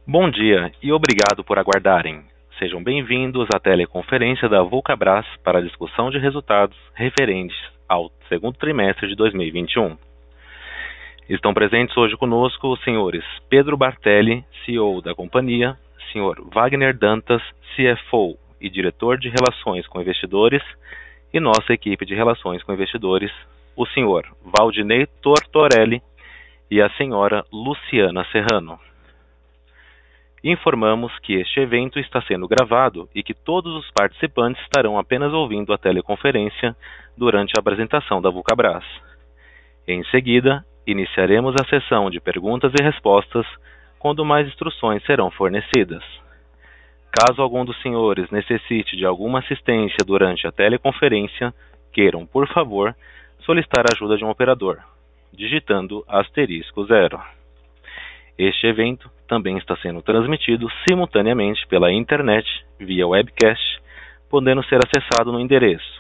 Bom dia e obrigado por aguardarem. Sejam bem-vindos à teleconferência da Vulcabras para a discussão de resultados referentes ao segundo trimestre de 2021. Estão presentes hoje conosco os senhores Pedro Bartelli, CEO da companhia, senhor Wagner Dantas, CFO e diretor de Relações com Investidores, e nossa equipe de Relações com Investidores, o senhor Valdinei Tortorelli e a senhora Luciana Serrano. Informamos que este evento está sendo gravado e que todos os participantes estarão apenas ouvindo a teleconferência durante a apresentação da Vulcabras. Em seguida, iniciaremos a sessão de perguntas e respostas, quando mais instruções serão fornecidas. Caso algum dos senhores necessite de alguma assistência durante a teleconferência, queiram, por favor, solicitar a ajuda de um operador, digitando *0. Este evento também está sendo transmitido simultaneamente pela internet via webcast, podendo ser acessado no endereço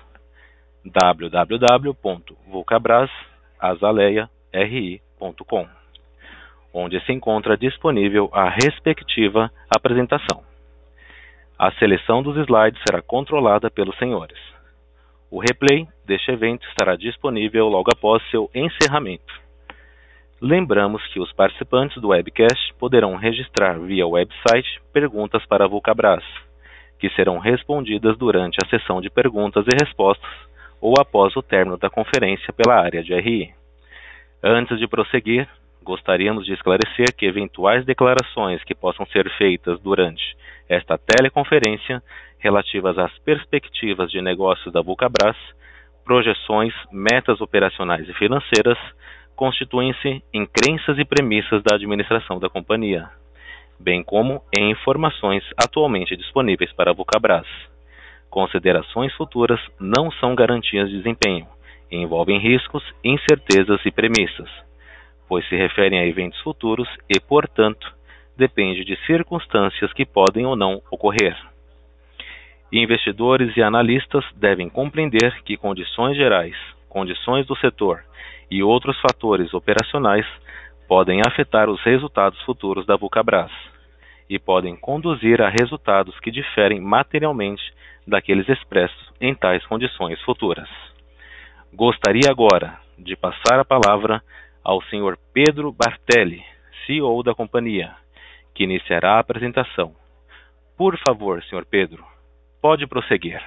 www.vulcabrasazaleia.ri.com, onde se encontra disponível a respectiva apresentação. A seleção dos slides será controlada pelos senhores. O replay deste evento estará disponível logo após seu encerramento. Lembramos que os participantes do webcast poderão registrar via website perguntas para a Vulcabras, que serão respondidas durante a sessão de perguntas e respostas ou após o término da conferência pela área de RI. Antes de prosseguir, gostaríamos de esclarecer que eventuais declarações que possam ser feitas durante esta teleconferência relativas às perspectivas de negócios da Vulcabras, projeções, metas operacionais e financeiras, constituem-se em crenças e premissas da administração da companhia, bem como em informações atualmente disponíveis para a Vulcabras. Considerações futuras não são garantias de desempenho, e envolvem riscos, incertezas e premissas, pois se referem a eventos futuros e, portanto, depende de circunstâncias que podem ou não ocorrer. Investidores e analistas devem compreender que condições gerais, condições do setor e outros fatores operacionais podem afetar os resultados futuros da Vulcabras e podem conduzir a resultados que diferem materialmente daqueles expressos em tais condições futuras. Gostaria agora de passar a palavra ao Sr. Pedro Bartelli, CEO da companhia, que iniciará a apresentação. Por favor, Sr. Pedro, pode prosseguir.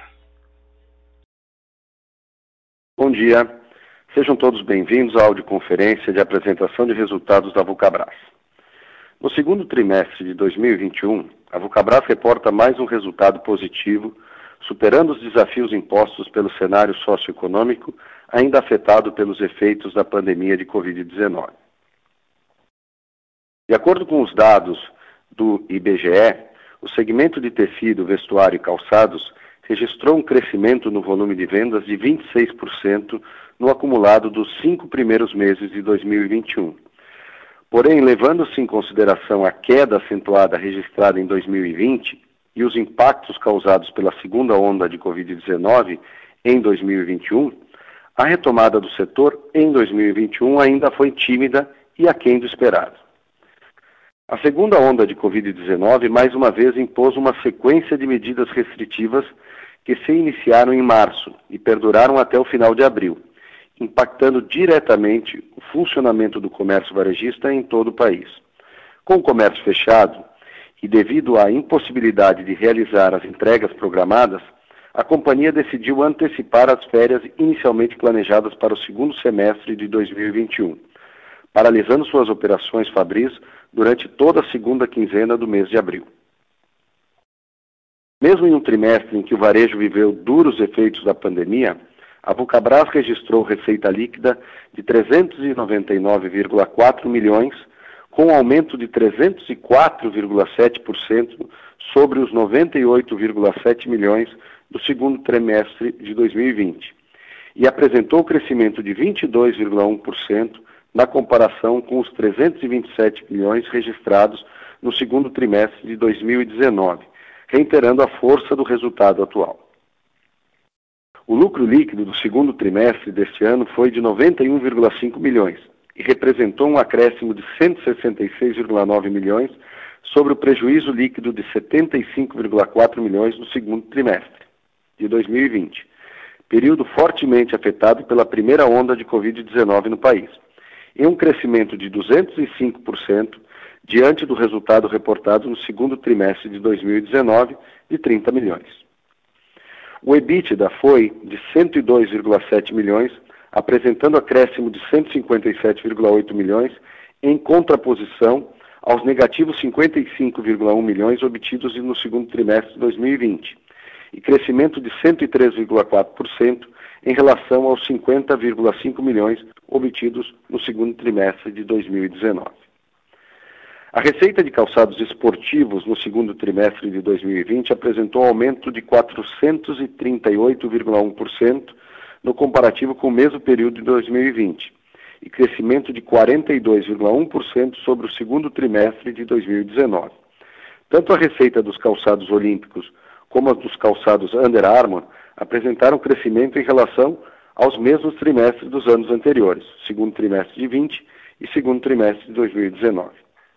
Bom dia. Sejam todos bem-vindos à audioconferência de apresentação de resultados da Vulcabras. No segundo trimestre de 2021, a Vulcabras reporta mais um resultado positivo, superando os desafios impostos pelo cenário socioeconômico, ainda afetado pelos efeitos da pandemia de Covid-19. De acordo com os dados do IBGE, o segmento de tecido, vestuário e calçados registrou um crescimento no volume de vendas de 26% no acumulado dos 5 primeiros meses de 2021. Porém, levando-se em consideração a queda acentuada registrada em 2020 e os impactos causados pela segunda onda de Covid-19 em 2021, a retomada do setor em 2021 ainda foi tímida e aquém do esperado. A segunda onda de Covid-19 mais uma vez impôs uma sequência de medidas restritivas que se iniciaram em março e perduraram até o final de abril, impactando diretamente o funcionamento do comércio varejista em todo o país. Com o comércio fechado e devido à impossibilidade de realizar as entregas programadas, a companhia decidiu antecipar as férias inicialmente planejadas para o segundo semestre de 2021, paralisando suas operações fabris durante toda a segunda quinzena do mês de abril. Mesmo em um trimestre em que o varejo viveu duros efeitos da pandemia, a Vulcabras registrou receita líquida de 399,4 milhões, com um aumento de 304,7% sobre os 98,7 milhões do segundo trimestre de 2020, e apresentou crescimento de 22,1% na comparação com os 327 milhões registrados no segundo trimestre de 2019, reiterando a força do resultado atual. O lucro líquido do segundo trimestre deste ano foi de 91,5 milhões e representou um acréscimo de 166,9 milhões sobre o prejuízo líquido de 75,4 milhões no segundo trimestre de 2020, período fortemente afetado pela primeira onda de Covid-19 no país, e um crescimento de 205% diante do resultado reportado no segundo trimestre de 2019 de 30 milhões. O EBITDA foi de 102,7 milhões, apresentando acréscimo de 157,8 milhões, em contraposição aos negativos 55,1 milhões obtidos no segundo trimestre de 2020, e crescimento de 103,4% em relação aos 50,5 milhões obtidos no segundo trimestre de 2019. A receita de calçados esportivos no segundo trimestre de 2020 apresentou um aumento de 438,1% no comparativo com o mesmo período de 2020 e crescimento de 42,1% sobre o segundo trimestre de 2019. Tanto a receita dos calçados olímpicos como a dos calçados Under Armour apresentaram crescimento em relação aos mesmos trimestres dos anos anteriores, segundo trimestre de 20 e segundo trimestre de 2019.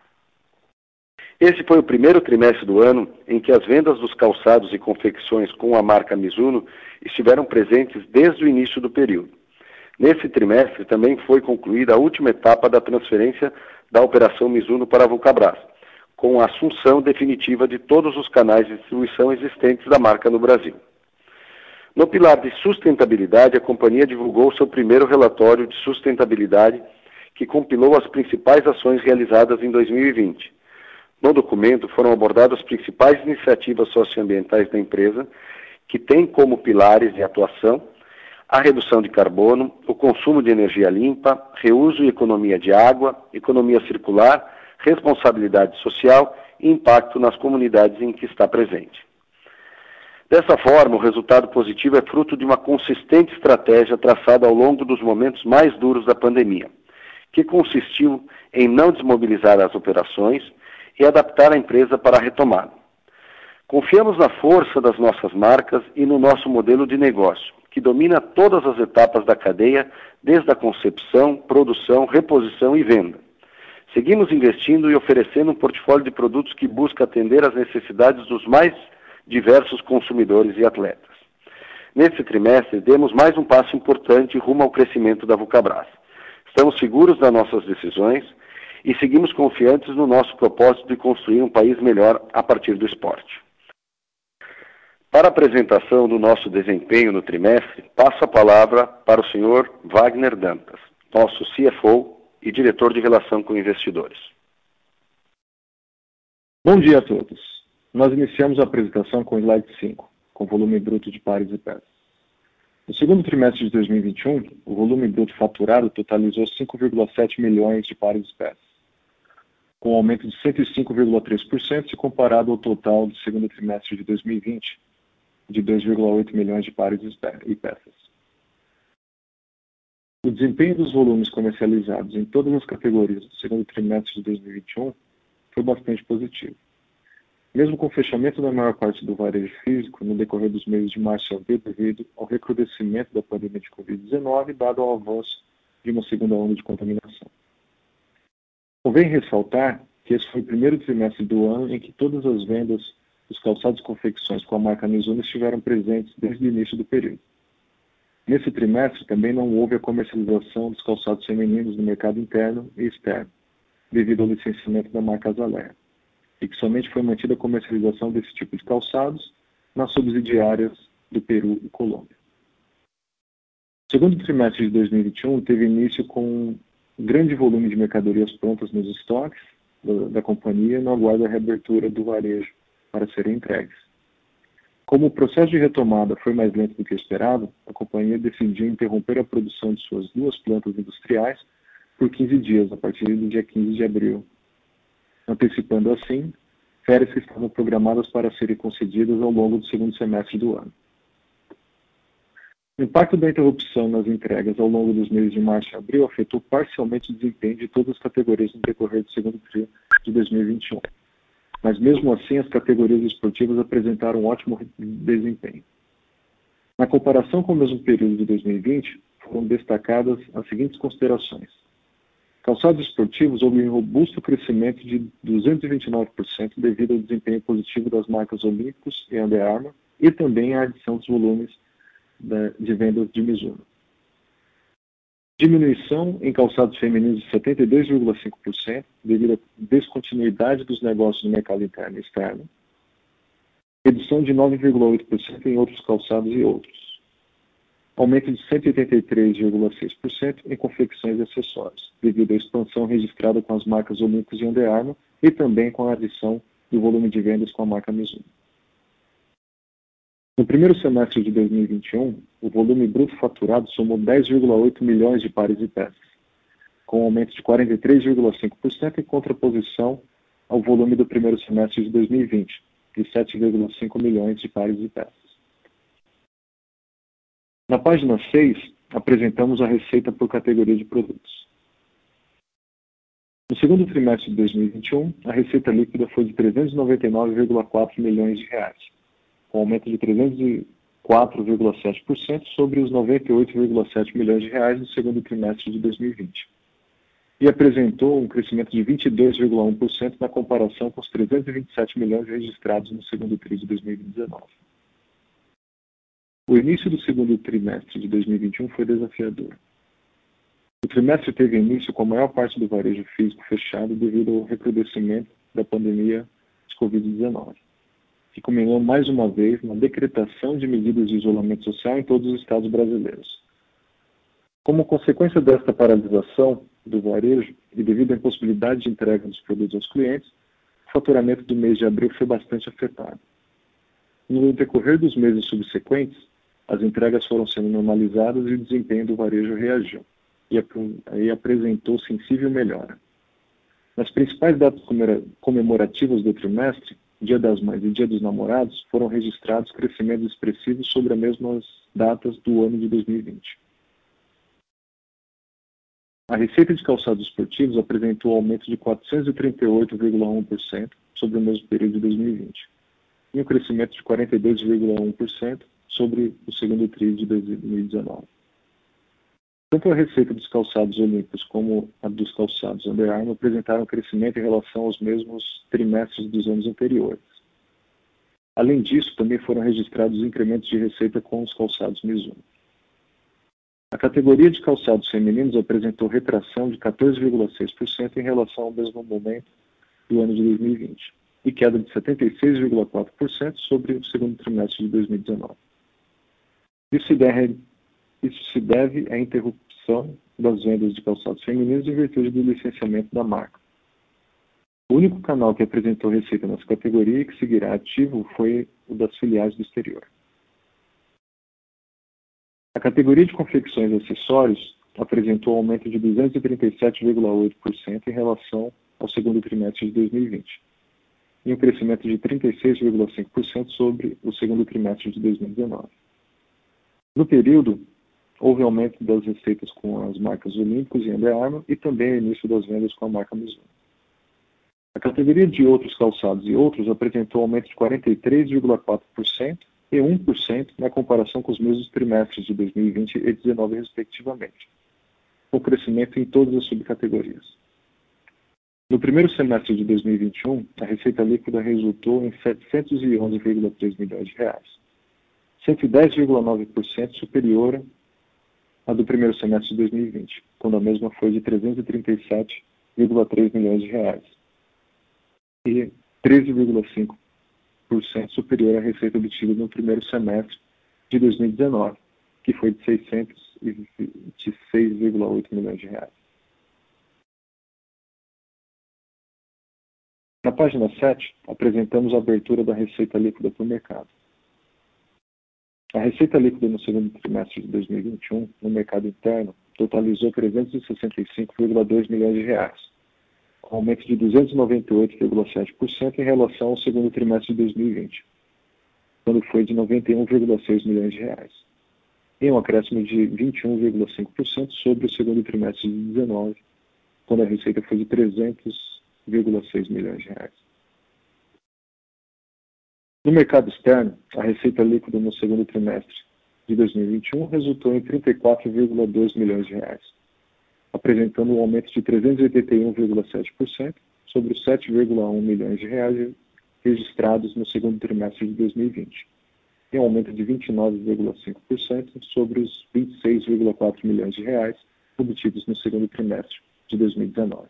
Esse foi o primeiro trimestre do ano em que as vendas dos calçados e confecções com a marca Mizuno estiveram presentes desde o início do período. Nesse trimestre também foi concluída a última etapa da transferência da operação Mizuno para a Vulcabras, com a assunção definitiva de todos os canais de distribuição existentes da marca no Brasil. No pilar de sustentabilidade, a companhia divulgou seu primeiro relatório de sustentabilidade, que compilou as principais ações realizadas em 2020. No documento foram abordadas as principais iniciativas socioambientais da empresa, que têm como pilares de atuação a redução de carbono, o consumo de energia limpa, reuso e economia de água, economia circular, responsabilidade social e impacto nas comunidades em que está presente. Dessa forma, o resultado positivo é fruto de uma consistente estratégia traçada ao longo dos momentos mais duros da pandemia, que consistiu em não desmobilizar as operações e adaptar a empresa para a retomada. Confiamos na força das nossas marcas e no nosso modelo de negócio, que domina todas as etapas da cadeia, desde a concepção, produção, reposição e venda. Seguimos investindo e oferecendo um portfólio de produtos que busca atender às necessidades dos mais diversos consumidores e atletas. Nesse trimestre, demos mais um passo importante rumo ao crescimento da Vulcabras. Estamos seguros das nossas decisões e seguimos confiantes no nosso propósito de construir um país melhor a partir do esporte. Para a apresentação do nosso desempenho no trimestre, passo a palavra para o senhor Wagner Dantas, nosso CFO e diretor de Relação com Investidores. Bom dia a todos. Nós iniciamos a apresentação com o slide 5, com volume bruto de pares e peças. No segundo trimestre de 2021, o volume bruto faturado totalizou 5,7 milhões de pares e peças, com um aumento de 105,3% se comparado ao total do segundo trimestre de 2020, de 2,8 milhões de pares e peças. O desempenho dos volumes comercializados em todas as categorias do segundo trimestre de 2021 foi bastante positivo. Mesmo com o fechamento da maior parte do varejo físico no decorrer dos meses de março e abril devido ao recrudescimento da pandemia de Covid-19, dado ao avanço de uma segunda onda de contaminação. Convém ressaltar que esse foi o primeiro trimestre do ano em que todas as vendas dos calçados e confecções com a marca Mizuno estiveram presentes desde o início do período. Nesse trimestre também não houve a comercialização dos calçados femininos no mercado interno e externo, devido ao licenciamento da marca Azaleia, e que somente foi mantida a comercialização desse tipo de calçados nas subsidiárias do Peru e Colômbia. O segundo trimestre de 2021 teve início com um grande volume de mercadorias prontas nos estoques da companhia no aguardo da reabertura do varejo para serem entregues. Como o processo de retomada foi mais lento do que esperado, a companhia decidiu interromper a produção de suas 2 plantas industriais por 15 dias, a partir do dia 15 de abril, antecipando assim férias que estavam programadas para serem concedidas ao longo do segundo semestre do ano. O impacto da interrupção nas entregas ao longo dos meses de março e abril afetou parcialmente o desempenho de todas as categorias no decorrer do segundo trimestre de 2021. Mas mesmo assim, as categorias esportivas apresentaram um ótimo desempenho. Na comparação com o mesmo período de 2020, foram destacadas as seguintes considerações. Calçados esportivos houve um robusto crescimento de 229% devido ao desempenho positivo das marcas Olímpicos e Under Armour e também à adição dos volumes de vendas de Mizuno. Diminuição em calçados femininos de 72,5% devido à descontinuidade dos negócios no mercado interno e externo. Redução de 9,8% em outros calçados e outros. Aumento de 183,6% em confecções e acessórios, devido à expansão registrada com as marcas Olímpicos e Under Armour e também com a adição do volume de vendas com a marca Mizuno. No primeiro semestre de 2021, o volume bruto faturado somou 10,8 milhões de pares e peças, com um aumento de 43,5% em contraposição ao volume do primeiro semestre de 2020, de 7,5 milhões de pares e peças. Na página 6, apresentamos a receita por categoria de produtos. No segundo trimestre de 2021, a receita líquida foi de 399,4 milhões de reais, com aumento de 304,7% sobre os 98,7 milhões de reais no segundo trimestre de 2020, e apresentou um crescimento de 22,1% na comparação com os 327 milhões registrados no segundo trimestre de 2019. O início do segundo trimestre de 2021 foi desafiador. O trimestre teve início com a maior parte do varejo físico fechado devido ao recrudescimento da pandemia de Covid-19, que culminou mais uma vez na decretação de medidas de isolamento social em todos os estados brasileiros. Como consequência desta paralisação do varejo e devido à impossibilidade de entrega dos produtos aos clientes, o faturamento do mês de abril foi bastante afetado. No decorrer dos meses subsequentes, as entregas foram sendo normalizadas e o desempenho do varejo reagiu, e apresentou sensível melhora. Nas principais datas comemorativas do trimestre, Dia das Mães e Dia dos Namorados, foram registrados crescimentos expressivos sobre as mesmas datas do ano de 2020. A receita de calçados esportivos apresentou aumento de 438,1% sobre o mesmo período de 2020, e um crescimento de 42,1% sobre o segundo trimestre de 2019. Tanto a receita dos calçados olímpicos como a dos calçados Under Armour apresentaram crescimento em relação aos mesmos trimestres dos anos anteriores. Além disso, também foram registrados incrementos de receita com os calçados Mizuno. A categoria de calçados femininos apresentou retração de 14,6% em relação ao mesmo momento do ano de 2020 e queda de 76,4% sobre o segundo trimestre de 2019. Isso se deve à interrupção das vendas de calçados femininos em virtude do licenciamento da marca. O único canal que apresentou receita nessa categoria e que seguirá ativo foi o das filiais do exterior. A categoria de confecções e acessórios apresentou aumento de 237,8% em relação ao segundo trimestre de 2020, e um crescimento de 36,5% sobre o segundo trimestre de 2019. No período, houve aumento das receitas com as marcas Olímpicos e Under Armour e também o início das vendas com a marca Mizuno. A categoria de outros calçados e outros apresentou aumento de 43,4% e 1% na comparação com os mesmos trimestres de 2020 e 2019, respectivamente, com crescimento em todas as subcategorias. No primeiro semestre de 2021, a receita líquida resultou em 711,3 milhões de reais, 110,9% superior à do primeiro semestre de 2020, quando a mesma foi de 337,3 milhões de reais, e 13,5% superior à receita obtida no primeiro semestre de 2019, que foi de 626,8 milhões de reais. Na página 7, apresentamos a abertura da receita líquida para o mercado. A receita líquida no segundo trimestre de 2021, no mercado interno, totalizou 365,2 milhões de reais, com aumento de 298,7% em relação ao segundo trimestre de 2020, quando foi de 91,6 milhões de reais, e um acréscimo de 21,5% sobre o segundo trimestre de 2019, quando a receita foi de 300,6 milhões de reais. No mercado externo, a receita líquida no segundo trimestre de 2021 resultou em 34,2 milhões de reais, apresentando um aumento de 381,7% sobre os 7,1 milhões de reais registrados no segundo trimestre de 2020, e um aumento de 29,5% sobre os 26,4 milhões de reais obtidos no segundo trimestre de 2019.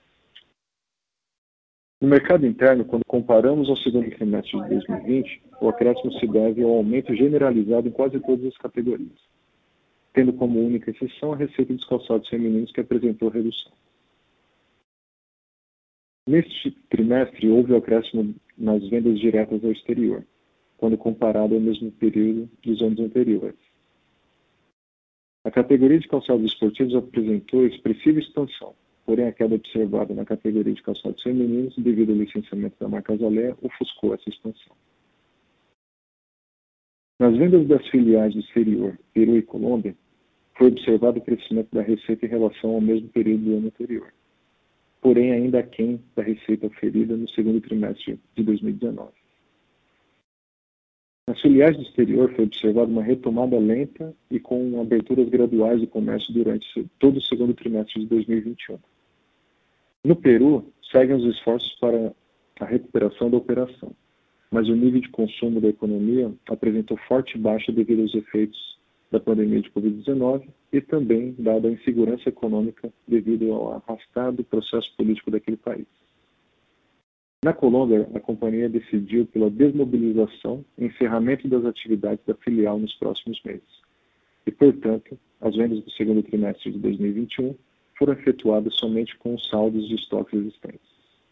No mercado interno, quando comparamos ao segundo trimestre de 2020, o acréscimo se deve ao aumento generalizado em quase todas as categorias, tendo como única exceção a receita dos calçados femininos, que apresentou redução. Neste trimestre, houve o acréscimo nas vendas diretas ao exterior, quando comparado ao mesmo período dos anos anteriores. A categoria de calçados esportivos apresentou expressiva expansão, porém a queda observada na categoria de calçados femininos, devido ao licenciamento da marca Azaleia, ofuscou essa expansão. Nas vendas das filiais do exterior, Peru e Colômbia, foi observado o crescimento da receita em relação ao mesmo período do ano anterior, porém ainda aquém da receita oferida no segundo trimestre de 2019. Nas filiais do exterior foi observada uma retomada lenta e com aberturas graduais do comércio durante todo o segundo trimestre de 2021. No Peru, seguem os esforços para a recuperação da operação, mas o nível de consumo da economia apresentou forte baixa devido aos efeitos da pandemia de Covid-19 e também dada a insegurança econômica devido ao arrastado processo político daquele país. Na Colômbia, a companhia decidiu pela desmobilização e encerramento das atividades da filial nos próximos meses. E, portanto, as vendas do segundo trimestre de 2021 foram efetuadas somente com os saldos de estoques existentes.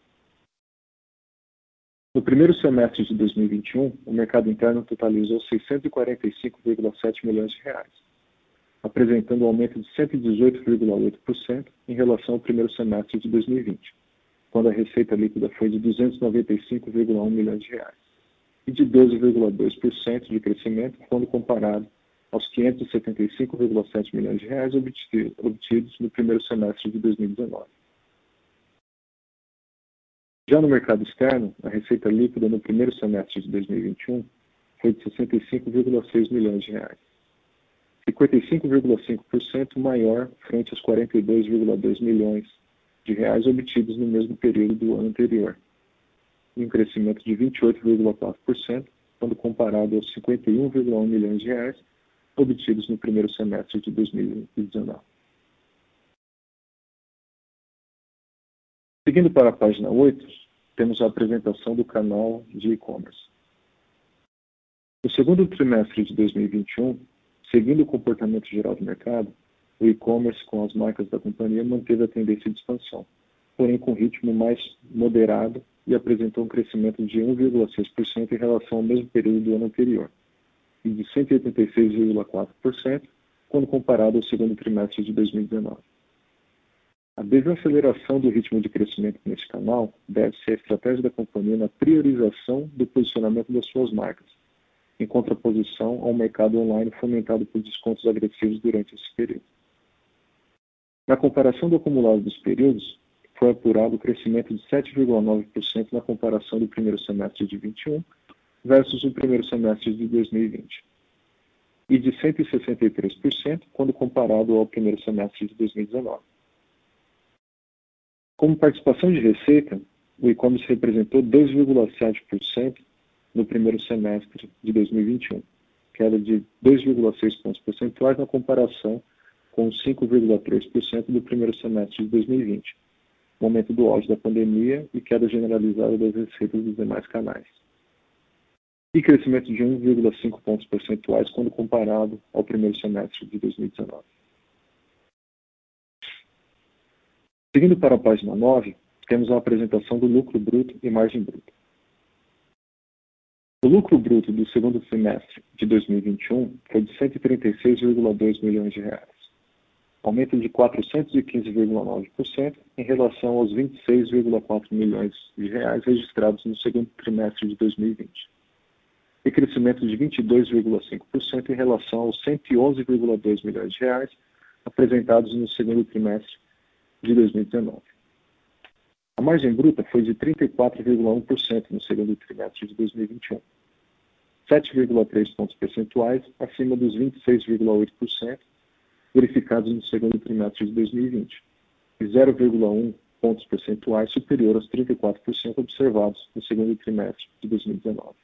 No primeiro semestre de 2021, o mercado interno totalizou 645,7 milhões de reais, apresentando um aumento de 118,8% em relação ao primeiro semestre de 2020, quando a receita líquida foi de 295,1 milhões de reais, e de 12,2% de crescimento quando comparado aos 575,7 milhões de reais obtidos no primeiro semestre de 2019. Já no mercado externo, a receita líquida no primeiro semestre de 2021 foi de 65,6 milhões de reais, 55,5% maior frente aos 42,2 milhões de reais obtidos no mesmo período do ano anterior, e um crescimento de 28,4% quando comparado aos 51,1 milhões de reais obtidos no primeiro semestre de 2019. Seguindo para a página 8, temos a apresentação do canal de e-commerce. No segundo trimestre de 2021, seguindo o comportamento geral do mercado, o e-commerce com as marcas da companhia manteve a tendência de expansão, porém com ritmo mais moderado e apresentou um crescimento de 1,6% em relação ao mesmo período do ano anterior, e de 186,4% quando comparado ao segundo trimestre de 2019. A desaceleração do ritmo de crescimento neste canal deve-se à estratégia da companhia na priorização do posicionamento das suas marcas, em contraposição ao mercado online fomentado por descontos agressivos durante esse período. Na comparação do acumulado dos períodos, foi apurado o crescimento de 7,9% na comparação do primeiro semestre de 2021 versus o primeiro semestre de 2020, e de 163% quando comparado ao primeiro semestre de 2019. Como participação de receita, o e-commerce representou 2,7% no primeiro semestre de 2021, queda de 2,6 pontos percentuais na comparação com 5,3% do primeiro semestre de 2020, momento do auge da pandemia e queda generalizada das receitas dos demais canais. E crescimento de 1,5 pontos percentuais quando comparado ao primeiro semestre de 2019. Seguindo para a página 9, temos a apresentação do lucro bruto e margem bruta. O lucro bruto do segundo trimestre de 2021 foi de 136,2 milhões de reais, aumento de 415,9% em relação aos 26,4 milhões de reais registrados no segundo trimestre de 2020, e crescimento de 22,5% em relação aos 111,2 milhões de reais apresentados no segundo trimestre de 2019. A margem bruta foi de 34,1% no segundo trimestre de 2021, 7,3 pontos percentuais acima dos 26,8% verificados no segundo trimestre de 2020, e 0,1 pontos percentuais superior aos 34% observados no segundo trimestre de 2019.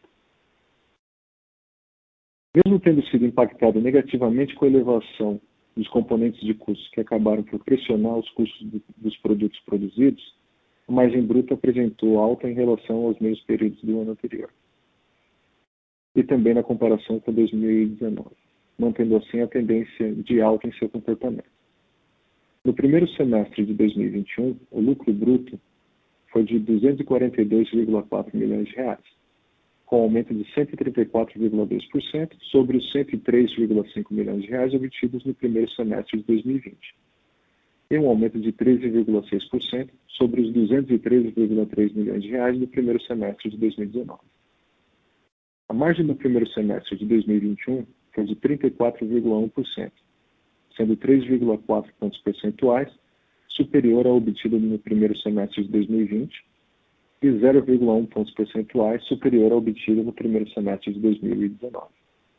Mesmo tendo sido impactado negativamente com a elevação dos componentes de custos que acabaram por pressionar os custos dos produtos produzidos, a margem bruta apresentou alta em relação aos mesmos períodos do ano anterior e também na comparação com 2019, mantendo assim a tendência de alta em seu comportamento. No primeiro semestre de 2021, o lucro bruto foi de 242,4 milhões de reais, com aumento de 134,2% sobre os 103,5 milhões de reais obtidos no primeiro semestre de 2020, e um aumento de 13,6% sobre os 213,3 milhões de reais no primeiro semestre de 2019. A margem no primeiro semestre de 2021 foi de 34,1%, sendo 3,4 pontos percentuais superior ao obtido no primeiro semestre de 2020 e 0,1 pontos percentuais superior ao obtido no primeiro semestre de 2019.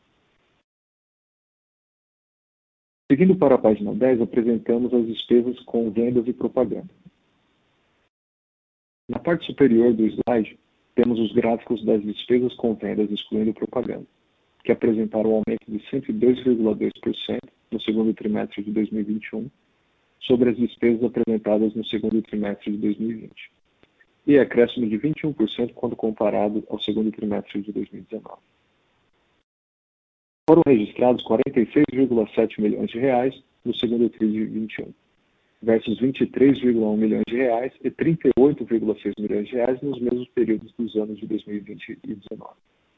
Seguindo para a página 10, apresentamos as despesas com vendas e propaganda. Na parte superior do slide, temos os gráficos das despesas com vendas excluindo propaganda, que apresentaram um aumento de 102,2% no segundo trimestre de 2021 sobre as despesas apresentadas no segundo trimestre de 2020, e acréscimo de 21% quando comparado ao segundo trimestre de 2019. Foram registrados 46,7 milhões de reais no segundo trimestre de 2021, versus 23,1 milhões de reais e 38,6 milhões de reais nos mesmos períodos dos anos de 2020 e 2019.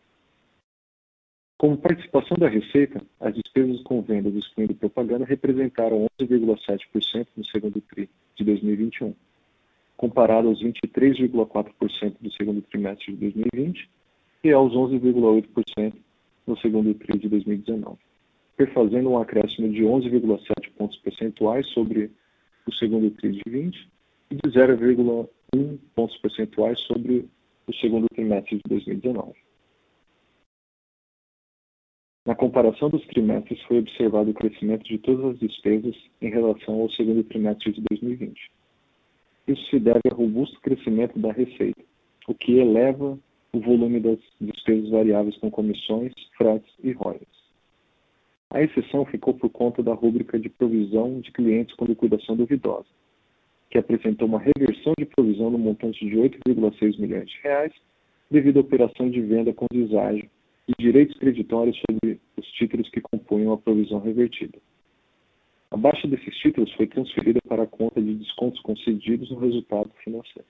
Como participação da receita, as despesas com vendas excluindo propaganda representaram 11,7% no segundo TRI de 2021, comparado aos 23,4% do segundo trimestre de 2020 e aos 11,8% no segundo TRI de 2019, perfazendo um acréscimo de 11,7 pontos percentuais sobre o segundo TRI de 20 e de 0,1 pontos percentuais sobre o segundo trimestre de 2019. Na comparação dos trimestres, foi observado o crescimento de todas as despesas em relação ao segundo trimestre de 2020. Isso se deve ao robusto crescimento da receita, o que eleva o volume das despesas variáveis com comissões, fretes e royalties. A exceção ficou por conta da rúbrica de provisão de clientes com liquidação duvidosa, que apresentou uma reversão de provisão no montante de 8,6 milhões de reais devido à operação de venda com deságio e direitos creditórios sobre os títulos que compunham a provisão revertida. A baixa desses títulos foi transferida para a conta de descontos concedidos no resultado financeiro.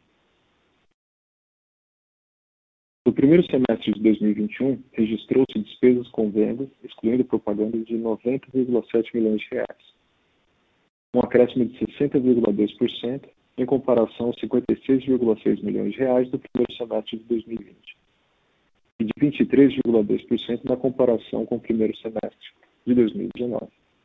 No primeiro semestre de 2021, registrou-se despesas com vendas, excluindo propaganda, de 90,7 milhões de reais, um acréscimo de 60,2% em comparação aos 56,6 milhões de reais do primeiro semestre de 2020, e de 23,2% na comparação com o primeiro semestre de 2019.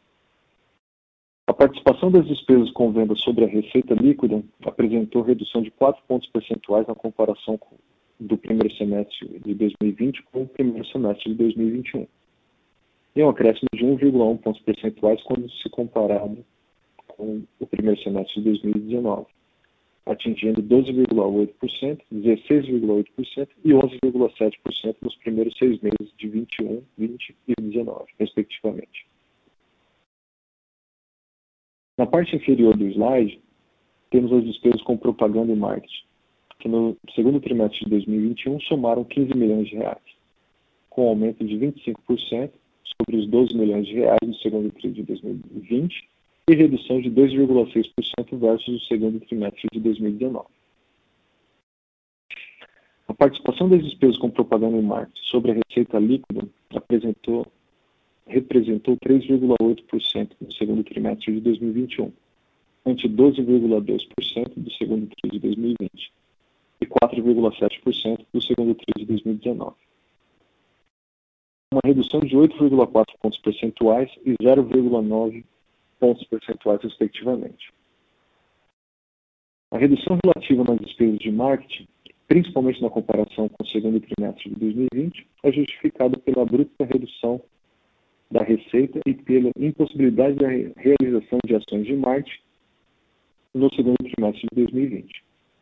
A participação das despesas com vendas sobre a receita líquida apresentou redução de 4 pontos percentuais na comparação do primeiro semestre de 2020 com o primeiro semestre de 2021, e um acréscimo de 1,1 pontos percentuais quando se comparado com o primeiro semestre de 2019, atingindo 12,8%, 16,8% e 11,7% nos primeiros 6 meses de 21, 20 e 19, respectivamente. Na parte inferior do slide, temos as despesas com propaganda e marketing, que no segundo trimestre de 2021 somaram 15 milhões de reais, com aumento de 25% sobre os 12 milhões de reais no segundo trimestre de 2020 e redução de 2,6% versus o segundo trimestre de 2019. A participação das despesas com propaganda e marketing sobre a receita líquida representou 3,8% no segundo trimestre de 2021, ante 12,2% do segundo trimestre de 2020 e 4,7% do segundo trimestre de 2019. Uma redução de 8,4 pontos percentuais e 0,9 pontos percentuais, respectivamente. A redução relativa nas despesas de marketing, principalmente na comparação com o segundo trimestre de 2020, é justificada pela abrupta redução da receita e pela impossibilidade da realização de ações de marketing no segundo trimestre de 2020.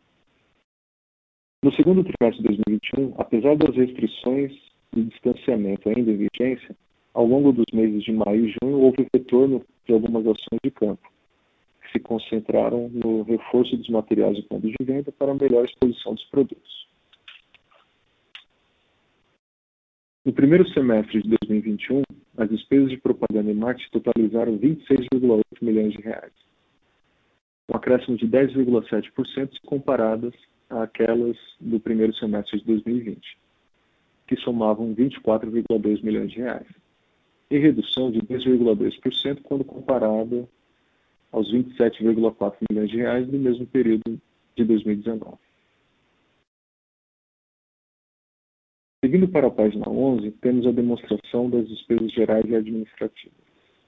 No segundo trimestre de 2021, apesar das restrições de distanciamento ainda em vigência, ao longo dos meses de maio e junho houve retorno de algumas ações de campo, que se concentraram no reforço dos materiais de ponto de venda para a melhor exposição dos produtos. No primeiro semestre de 2021, as despesas de propaganda e marketing totalizaram 26,8 milhões de reais, um acréscimo de 10,7% se comparadas àquelas do primeiro semestre de 2020, que somavam 24,2 milhões de reais, e redução de 2,2% quando comparada aos 27,4 milhões de reais no mesmo período de 2019. Seguindo para a página 11, temos a demonstração das despesas gerais e administrativas.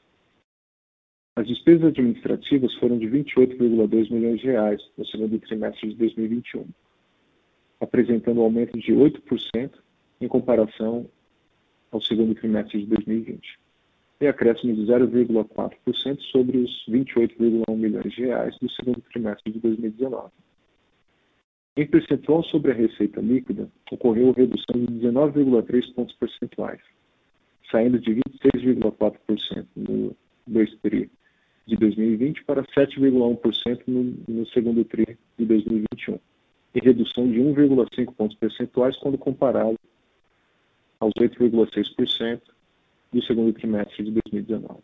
As despesas administrativas foram de 28,2 milhões de reais no segundo trimestre de 2021, apresentando um aumento de 8% em comparação ao segundo trimestre de 2020, e acréscimo de 0,4% sobre os 28,1 milhões de reais do segundo trimestre de 2019. Em percentual sobre a receita líquida, ocorreu redução de 19,3 pontos percentuais, saindo de 26,4% no 2TRI de 2020 para 7,1% no segundo TRI de 2021, e redução de 1,5 pontos percentuais quando comparado aos 8,6% do segundo trimestre de 2019.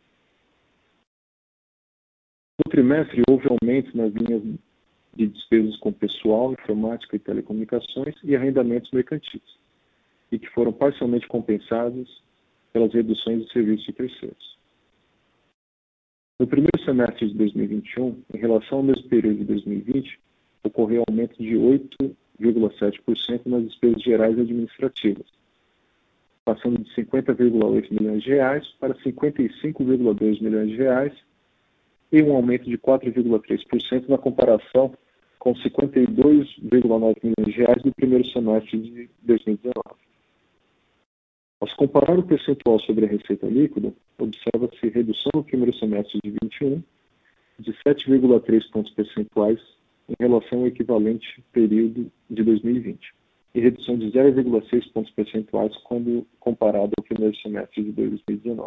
No trimestre, houve aumento nas linhas de despesas com pessoal, informática e telecomunicações e arrendamentos mercantis, e que foram parcialmente compensados pelas reduções de serviços de terceiros. No primeiro semestre de 2021, em relação ao mesmo período de 2020, ocorreu aumento de 8,7% nas despesas gerais e administrativas, passando de 50,8 milhões de reais para 55,2 milhões de reais, e um aumento de 4,3% na comparação com 52,9 milhões de reais no primeiro semestre de 2019. Ao se comparar o percentual sobre a receita líquida, observa-se redução no primeiro semestre de 2021 de 7,3 pontos percentuais em relação ao equivalente período de 2020, e redução de 0,6 pontos percentuais quando comparado ao primeiro semestre de 2019.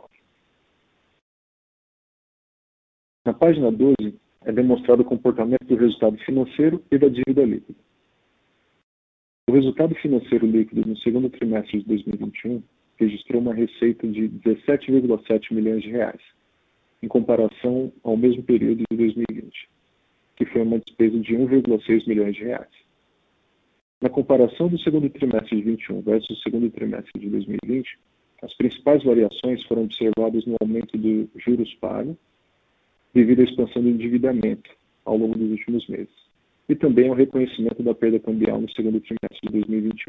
Na página 12, é demonstrado o comportamento do resultado financeiro e da dívida líquida. O resultado financeiro líquido no segundo trimestre de 2021 registrou uma receita de 17,7 milhões de reais, em comparação ao mesmo período de 2020, que foi uma despesa de 1,6 milhões de reais. Na comparação do segundo trimestre de 2021 versus o segundo trimestre de 2020, as principais variações foram observadas no aumento do juros pagos, devido à expansão do endividamento ao longo dos últimos meses, e também ao reconhecimento da perda cambial no segundo trimestre de 2021.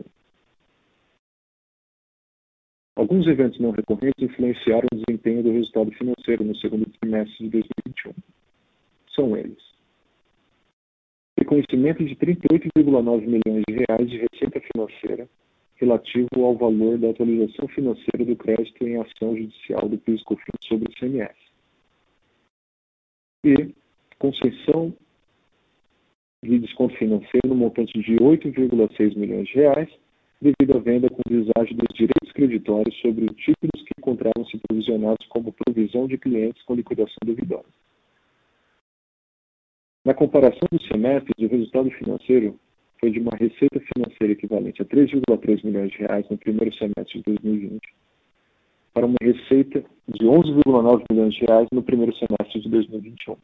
Alguns eventos não recorrentes influenciaram o desempenho do resultado financeiro no segundo trimestre de 2021. São eles: reconhecimento de 38,9 milhões de reais de receita financeira relativo ao valor da atualização financeira do crédito em ação judicial do PIS/COFINS sobre o ICMS. E concessão de desconto financeiro no montante de 8,6 milhões de reais, devido à venda com visagem dos direitos creditórios sobre os títulos que encontravam-se provisionados como provisão de clientes com liquidação duvidosa. Na comparação dos semestres, o resultado financeiro foi de uma receita financeira equivalente a 3,3 milhões de reais no primeiro semestre de 2020, para uma receita de 11,9 milhões de reais no primeiro semestre de 2021.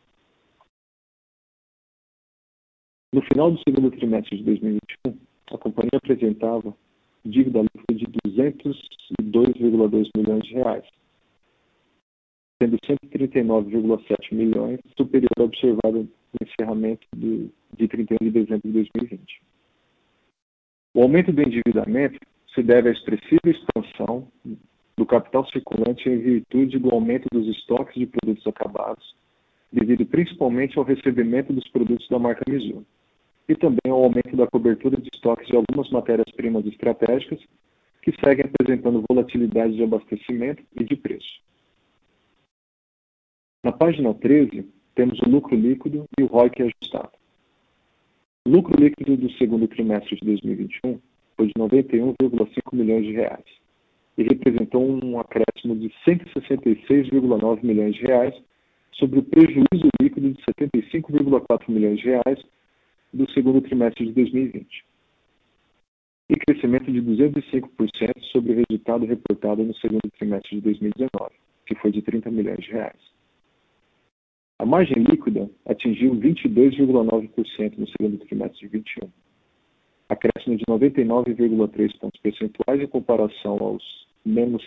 No final do segundo trimestre de 2021, a companhia apresentava dívida líquida de 202,2 milhões de reais, sendo 139,7 milhões superior ao observado no encerramento de 31 de dezembro de 2020. O aumento do endividamento se deve à expressiva expansão do capital circulante em virtude do aumento dos estoques de produtos acabados, devido principalmente ao recebimento dos produtos da marca Mizuno, e também ao aumento da cobertura de estoques de algumas matérias-primas estratégicas que seguem apresentando volatilidade de abastecimento e de preço. Na página 13, temos o lucro líquido e o ROIC ajustado. O lucro líquido do segundo trimestre de 2021 foi de 91,5 milhões de reais e representou um acréscimo de 166,9 milhões de reais sobre o prejuízo líquido de 75,4 milhões de reais do segundo trimestre de 2020 e crescimento de 205% sobre o resultado reportado no segundo trimestre de 2019, que foi de 30 milhões de reais. A margem líquida atingiu 22,9% no segundo trimestre de 2021, acréscimo de 99,3 pontos percentuais em comparação aos menos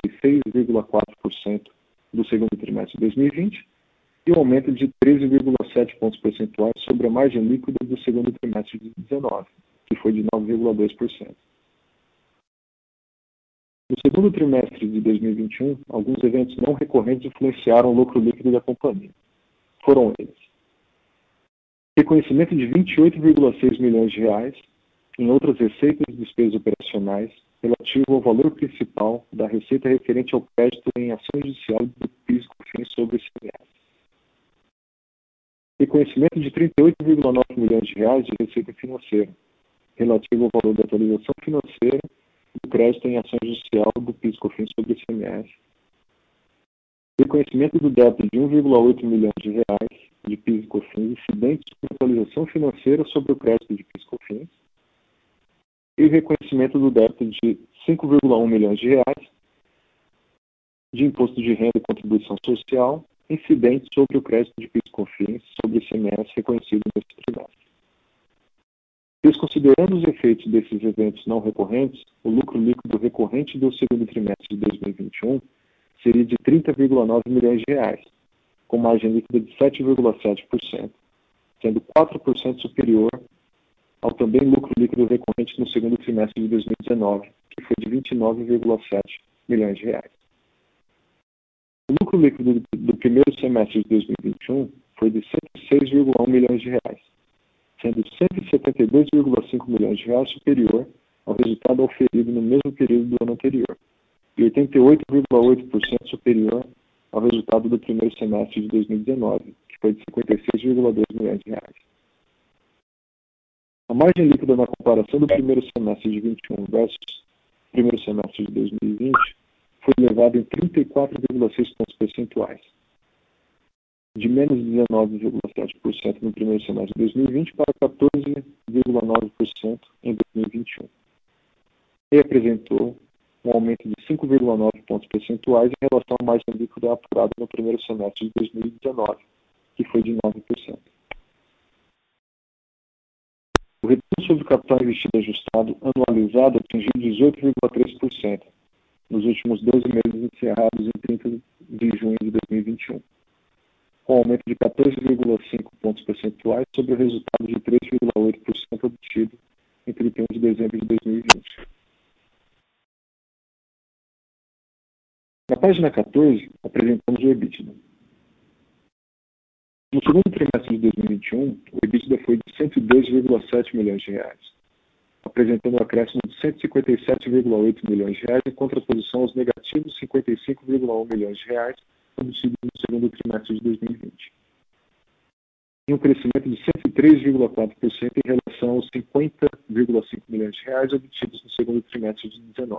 76,4% do segundo trimestre de 2020 e um aumento de 13,7 pontos percentuais sobre a margem líquida do segundo trimestre de 2019, que foi de 9,2%. No segundo trimestre de 2021, alguns eventos não recorrentes influenciaram o lucro líquido da companhia. Foram eles: reconhecimento de 28,6 milhões de reais em outras receitas e despesas operacionais relativo ao valor principal da receita referente ao crédito em ação judicial do PIS/COFINS sobre o ICMS. Reconhecimento de 38,9 milhões de reais de receita financeira relativo ao valor da atualização financeira do crédito em ação judicial do PIS/COFINS sobre o ICMS. Reconhecimento do débito de 1,8 milhões de reais de PIS e COFINS incidentes com atualização financeira sobre o crédito de PIS e COFINS. E o reconhecimento do débito de 5,1 milhões de reais de imposto de renda e contribuição social incidentes sobre o crédito de PIS e COFINS sobre o ICMS reconhecido neste trimestre. Desconsiderando os efeitos desses eventos não recorrentes, o lucro líquido recorrente do segundo trimestre de 2021 seria de 30,9 milhões de reais, com margem líquida de 7,7%, sendo 4% superior ao também lucro líquido recorrente no segundo trimestre de 2019, que foi de 29,7 milhões de reais. O lucro líquido do primeiro semestre de 2021 foi de 106,1 milhões de reais, sendo 172,5 milhões de reais superior ao resultado auferido no mesmo período do ano anterior, e 88,8% superior ao resultado do primeiro semestre de 2019, que foi de 56,2 milhões de reais. A margem líquida na comparação do primeiro semestre de 2021 versus primeiro semestre de 2020 foi elevada em 34,6 pontos percentuais, de menos 19,7% no primeiro semestre de 2020 para 14,9% em 2021, e apresentou um aumento de 5,9 pontos percentuais em relação à margem líquida apurada no primeiro semestre de 2019, que foi de 9%. O retorno sobre o capital investido ajustado anualizado atingiu 18,3% nos últimos 12 meses encerrados em 30 de junho de 2021, com aumento de 14,5 pontos percentuais sobre o resultado de 3,8% obtido em 31 de dezembro de 2020. Na página 14, apresentamos o EBITDA. No segundo trimestre de 2021, o EBITDA foi de 102,7 milhões de reais, apresentando um acréscimo de 157,8 milhões de reais em contraposição aos negativos 55,1 milhões de reais obtidos no segundo trimestre de 2020. E um crescimento de 103,4% em relação aos 50,5 milhões de reais obtidos no segundo trimestre de 2019.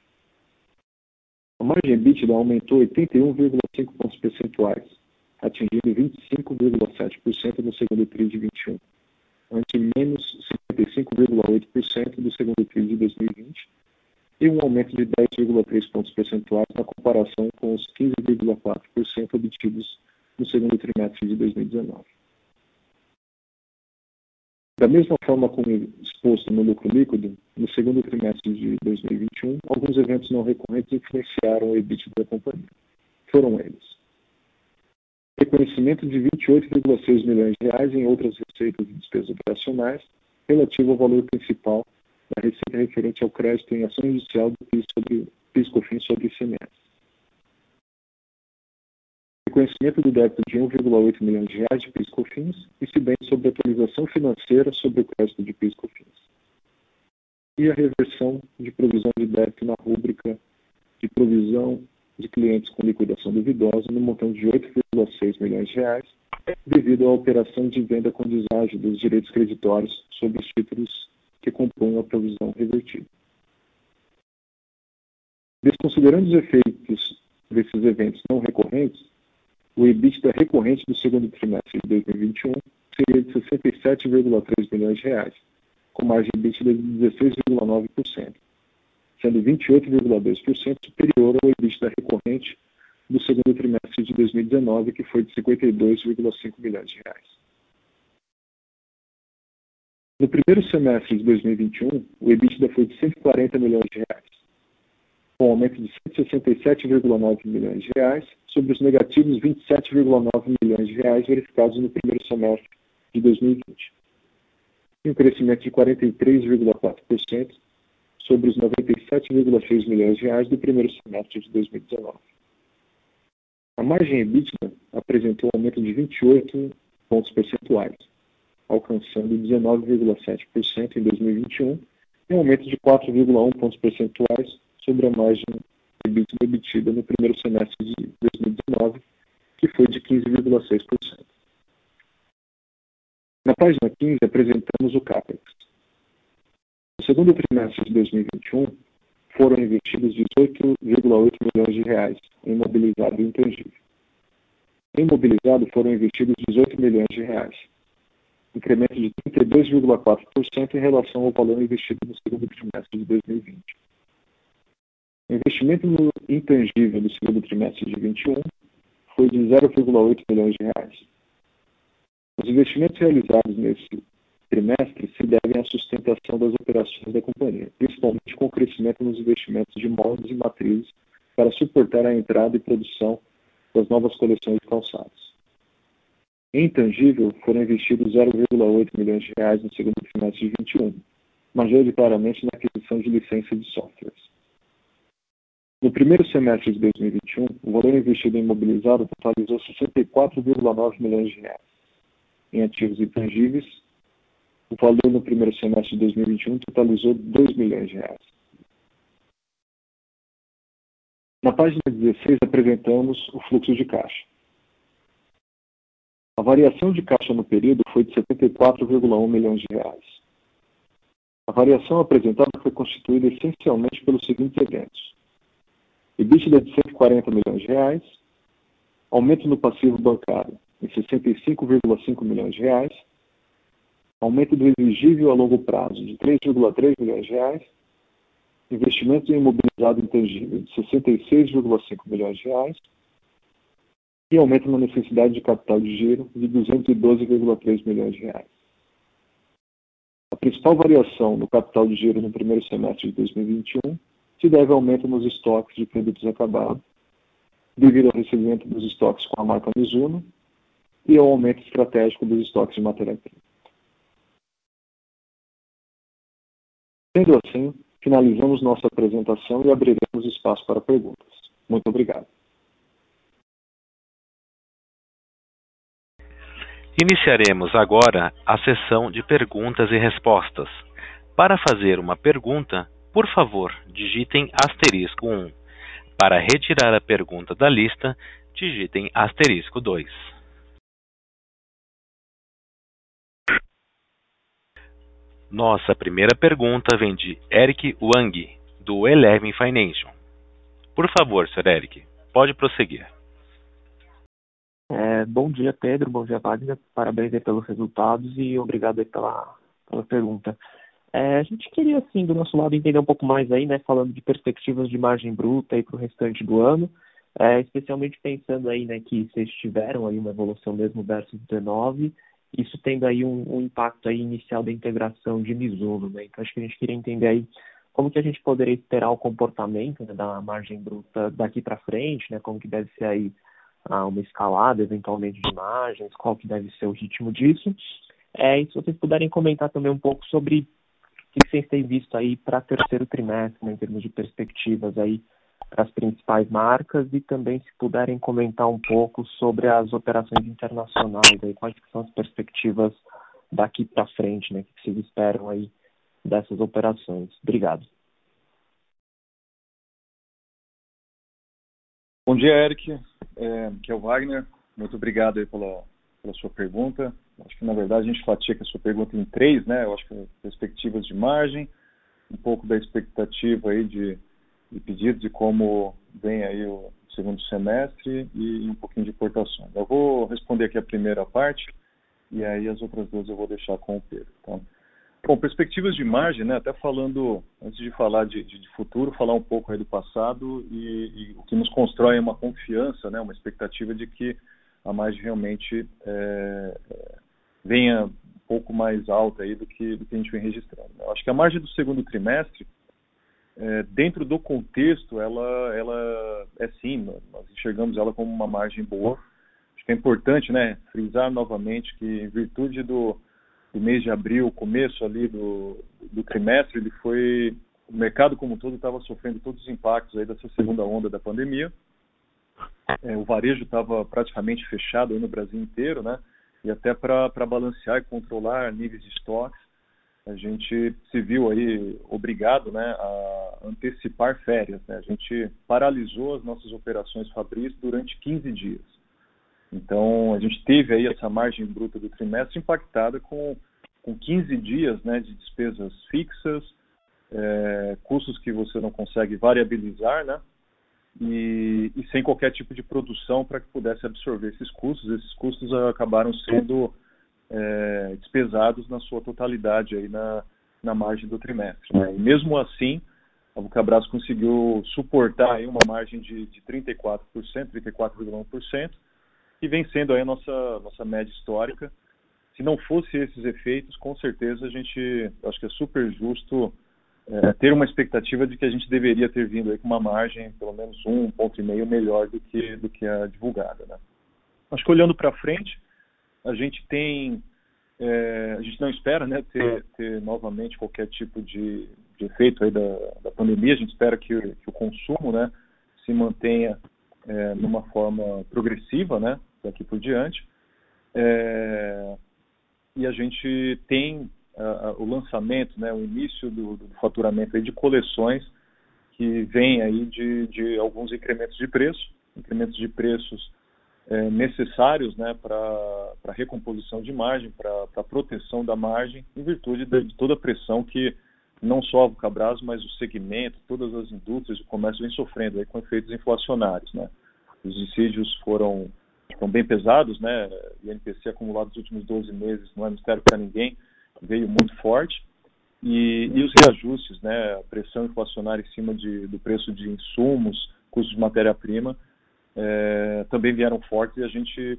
A margem EBITDA aumentou 81,5 pontos percentuais, atingindo 25,7% no segundo TRI de 21, ante menos 55,8% do segundo TRI de 2020, e um aumento de 10,3 pontos percentuais na comparação com os 15,4% obtidos no segundo trimestre de 2019. Da mesma forma como exposto no lucro líquido, no segundo trimestre de 2021, alguns eventos não recorrentes influenciaram o EBITDA da companhia. Foram eles: reconhecimento de 28,6 milhões de reais em outras receitas e despesas operacionais, relativo ao valor principal da receita referente ao crédito em ação judicial do PIS/COFINS sobre ICMS. Reconhecimento do débito de 1,8 milhões de reais de PIS/COFINS, incidente sobre a atualização financeira sobre o crédito de PIS/COFINS. E a reversão de provisão de débito na rúbrica de provisão de clientes com liquidação duvidosa no montante de 8,6 milhões de reais, devido à operação de venda com deságio dos direitos creditórios sobre os títulos que compõem a provisão revertida. Desconsiderando os efeitos desses eventos não recorrentes, o EBITDA recorrente do segundo trimestre de 2021 seria de 67,3 milhões de reais, com margem EBITDA de 16,9%, sendo 28,2% superior ao EBITDA recorrente do segundo trimestre de 2019, que foi de 52,5 milhões de reais. No primeiro semestre de 2021, o EBITDA foi de 140 milhões de reais, com um aumento de 167,9 milhões de reais sobre os negativos 27,9 milhões de reais verificados no primeiro semestre de 2020, e um crescimento de 43,4% sobre os 97,6 milhões de reais do primeiro semestre de 2019. A margem EBITDA apresentou um aumento de 28 pontos percentuais, alcançando 19,7% em 2021 e um aumento de 4,1 pontos percentuais sobre a margem EBITDA obtida no primeiro semestre de 2019, que foi de 15,6%. Na página 15, apresentamos o CAPEX. No segundo trimestre de 2021, foram investidos 18,8 milhões de reais em imobilizado e intangível. Em imobilizado foram investidos 18 milhões de reais, incremento de 32,4% em relação ao valor investido no segundo trimestre de 2020. O investimento no intangível do segundo trimestre de 2021 foi de 0,8 milhões de reais. Os investimentos realizados nesse trimestre se devem à sustentação das operações da companhia, principalmente com o crescimento nos investimentos de moldes e matrizes para suportar a entrada e produção das novas coleções de calçados. Em intangível, foram investidos 0,8 milhões de reais no segundo trimestre de 2021, majoritariamente na aquisição de licença de softwares. No primeiro semestre de 2021, o valor investido em imobilizado totalizou 64,9 milhões de reais. Em ativos intangíveis, o valor no primeiro semestre de 2021 totalizou 2 milhões de reais. Na página 16, apresentamos o fluxo de caixa. A variação de caixa no período foi de 74,1 milhões de reais. A variação apresentada foi constituída essencialmente pelos seguintes eventos: EBITDA de 140 milhões de reais, aumento no passivo bancário em 65,5 milhões de reais, aumento do exigível a longo prazo de 3,3 milhões de reais, investimento em imobilizado intangível de 66,5 milhões de reais e aumento na necessidade de capital de giro de 212,3 milhões de reais. A principal variação no capital de giro no primeiro semestre de 2021 se deve ao aumento nos estoques de produtos acabados, devido ao recebimento dos estoques com a marca Mizuno e ao aumento estratégico dos estoques de matéria-prima. Sendo assim, finalizamos nossa apresentação e abriremos espaço para perguntas. Muito obrigado. Iniciaremos agora a sessão de perguntas e respostas. Para fazer uma pergunta, por favor, digitem *1. Para retirar a pergunta da lista, digitem *2. Nossa primeira pergunta vem de Eric Wang, do Eleven Financial. Por favor, Sr. Eric, pode prosseguir. Bom dia, Pedro. Bom dia, Wagner. Parabéns aí pelos resultados e obrigado aí pela pergunta. A gente queria, assim, do nosso lado, entender um pouco mais aí, né, falando de perspectivas de margem bruta para o restante do ano, especialmente pensando aí, né, que vocês tiveram aí uma evolução mesmo versus 19, isso tendo aí um impacto aí inicial da integração de Mizuno, né? Então acho que a gente queria entender aí como que a gente poderia esperar o comportamento, né, da margem bruta daqui para frente, né, como que deve ser aí uma escalada eventualmente de margens, qual que deve ser o ritmo disso. E se vocês puderem comentar também um pouco sobre o que vocês têm visto aí para terceiro trimestre, né, em termos de perspectivas aí para as principais marcas, e também se puderem comentar um pouco sobre as operações internacionais, aí, quais que são as perspectivas daqui para frente, né, o que vocês esperam aí dessas operações. Obrigado. Bom dia, Eric. Aqui é o Wagner. Muito obrigado aí pela pela sua pergunta. Acho que, na verdade, a gente fatia a sua pergunta em 3, né? Eu acho que perspectivas de margem, um pouco da expectativa aí de pedidos de como vem aí o segundo semestre e um pouquinho de importações. Eu vou responder aqui a primeira parte e aí as outras duas eu vou deixar com o Pedro. Então, bom, perspectivas de margem, né? Até falando, antes de falar de futuro, falar um pouco aí do passado e o que nos constrói uma confiança, né? Uma expectativa de que a margem realmente venha um pouco mais alta aí do que a gente vem registrando. Eu acho que a margem do segundo trimestre, dentro do contexto, ela é sim, nós enxergamos ela como uma margem boa. Acho que é importante, né, frisar novamente que, em virtude do mês de abril, começo ali do trimestre, o mercado como um todo estava sofrendo todos os impactos aí dessa segunda onda da pandemia. O varejo estava praticamente fechado aí no Brasil inteiro, né, e até para balancear e controlar níveis de estoques, a gente se viu aí obrigado, né, a antecipar férias, né? A gente paralisou as nossas operações fabris durante 15 dias. Então, a gente teve aí essa margem bruta do trimestre impactada com 15 dias, né, de despesas fixas, custos que você não consegue variabilizar, né, e sem qualquer tipo de produção para que pudesse absorver esses custos. Esses custos acabaram sendo despesados na sua totalidade aí na margem do trimestre, né? E mesmo assim, a Vulcabras conseguiu suportar aí uma margem de 34%, 34,1%, que vem sendo aí a nossa média histórica. Se não fosse esses efeitos, com certeza acho que é super justo ter uma expectativa de que a gente deveria ter vindo aí com uma margem pelo menos 1,5 ponto melhor do que a divulgada, né? Acho que olhando para frente, a gente não espera, né, ter novamente qualquer tipo de efeito aí da pandemia. A gente espera que o consumo, né, se mantenha numa forma progressiva, né, daqui por diante. E a gente tem o lançamento, né, o início do faturamento aí de coleções que vem aí de alguns incrementos de preços necessários, né, para recomposição de margem, para proteção da margem, em virtude de toda a pressão que não só a Vulcabras, mas o segmento, todas as indústrias, o comércio vem sofrendo aí com efeitos inflacionários, né. Os dissídios foram bem pesados, né, o INPC acumulado nos últimos 12 meses, não é mistério para ninguém, veio muito forte, e os reajustes, né, a pressão inflacionária em cima do preço de insumos, custos de matéria-prima, também vieram fortes, e a gente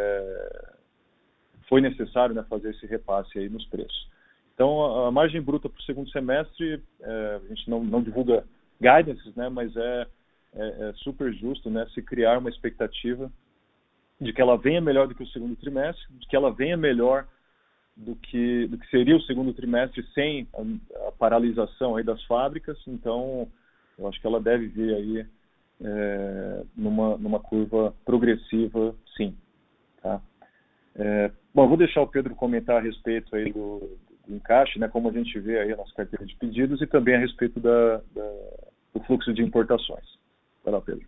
foi necessário, né, fazer esse repasse aí nos preços. Então, a margem bruta para o segundo semestre, a gente não divulga guidances, né, mas é super justo, né, se criar uma expectativa de que ela venha melhor do que o segundo trimestre, de que ela venha melhor do que seria o segundo trimestre sem a paralisação aí das fábricas. Então, eu acho que ela deve vir aí numa curva progressiva, sim. Tá? Bom, vou deixar o Pedro comentar a respeito aí do encaixe, né, como a gente vê aí a nossa carteira de pedidos, e também a respeito do fluxo de importações. Vai lá, Pedro.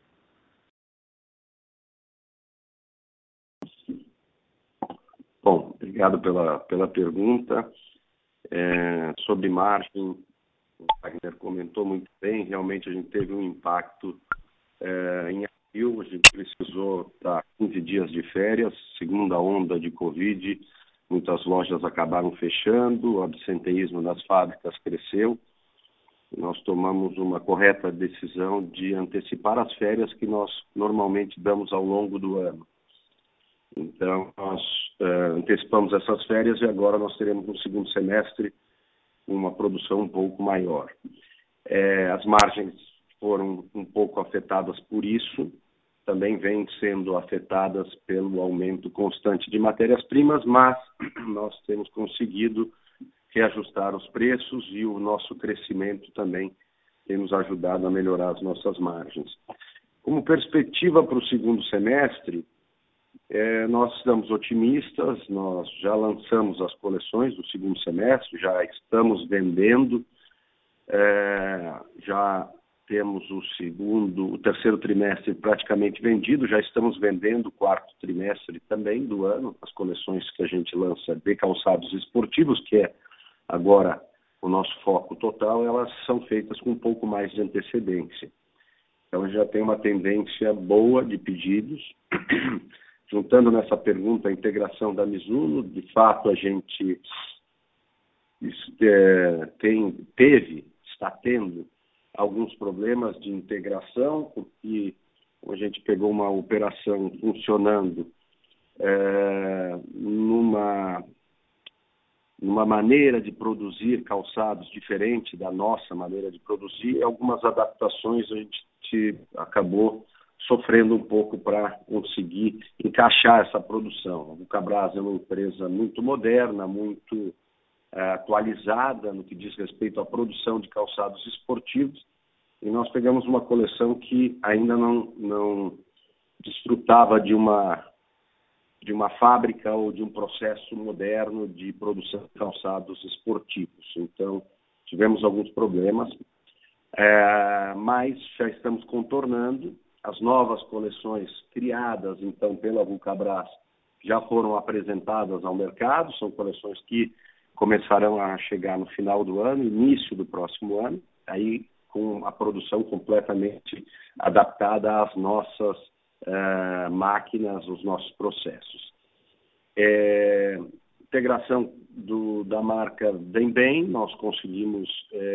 Bom, obrigado pela pergunta. Sobre margem, o Wagner comentou muito bem. Realmente a gente teve um impacto em abril. A gente precisou dar 15 dias de férias, segunda onda de Covid. Muitas lojas acabaram fechando, o absenteísmo das fábricas cresceu. Nós tomamos uma correta decisão de antecipar as férias que nós normalmente damos ao longo do ano. Então, nós antecipamos essas férias e agora nós teremos no segundo semestre uma produção um pouco maior. As margens foram um pouco afetadas por isso, também vêm sendo afetadas pelo aumento constante de matérias-primas, mas nós temos conseguido reajustar os preços e o nosso crescimento também tem nos ajudado a melhorar as nossas margens. Como perspectiva para o segundo semestre, nós estamos otimistas, nós já lançamos as coleções do segundo semestre, já estamos vendendo, já temos o terceiro trimestre praticamente vendido, já estamos vendendo o quarto trimestre também do ano, as coleções que a gente lança de calçados esportivos, que é agora o nosso foco total, elas são feitas com um pouco mais de antecedência. Então já tem uma tendência boa de pedidos. Juntando nessa pergunta a integração da Mizuno, de fato a gente está tendo alguns problemas de integração, porque a gente pegou uma operação funcionando numa maneira de produzir calçados diferente da nossa maneira de produzir, e algumas adaptações a gente acabou sofrendo um pouco para conseguir encaixar essa produção. A Vulcabras é uma empresa muito moderna, muito atualizada no que diz respeito à produção de calçados esportivos, e nós pegamos uma coleção que ainda não desfrutava de uma fábrica ou de um processo moderno de produção de calçados esportivos. Então, tivemos alguns problemas, mas já estamos contornando. As novas coleções criadas, então, pela Vulcabras já foram apresentadas ao mercado, são coleções que começarão a chegar no final do ano, início do próximo ano, aí com a produção completamente adaptada às nossas máquinas, os nossos processos. Integração da marca Bem Bem, nós conseguimos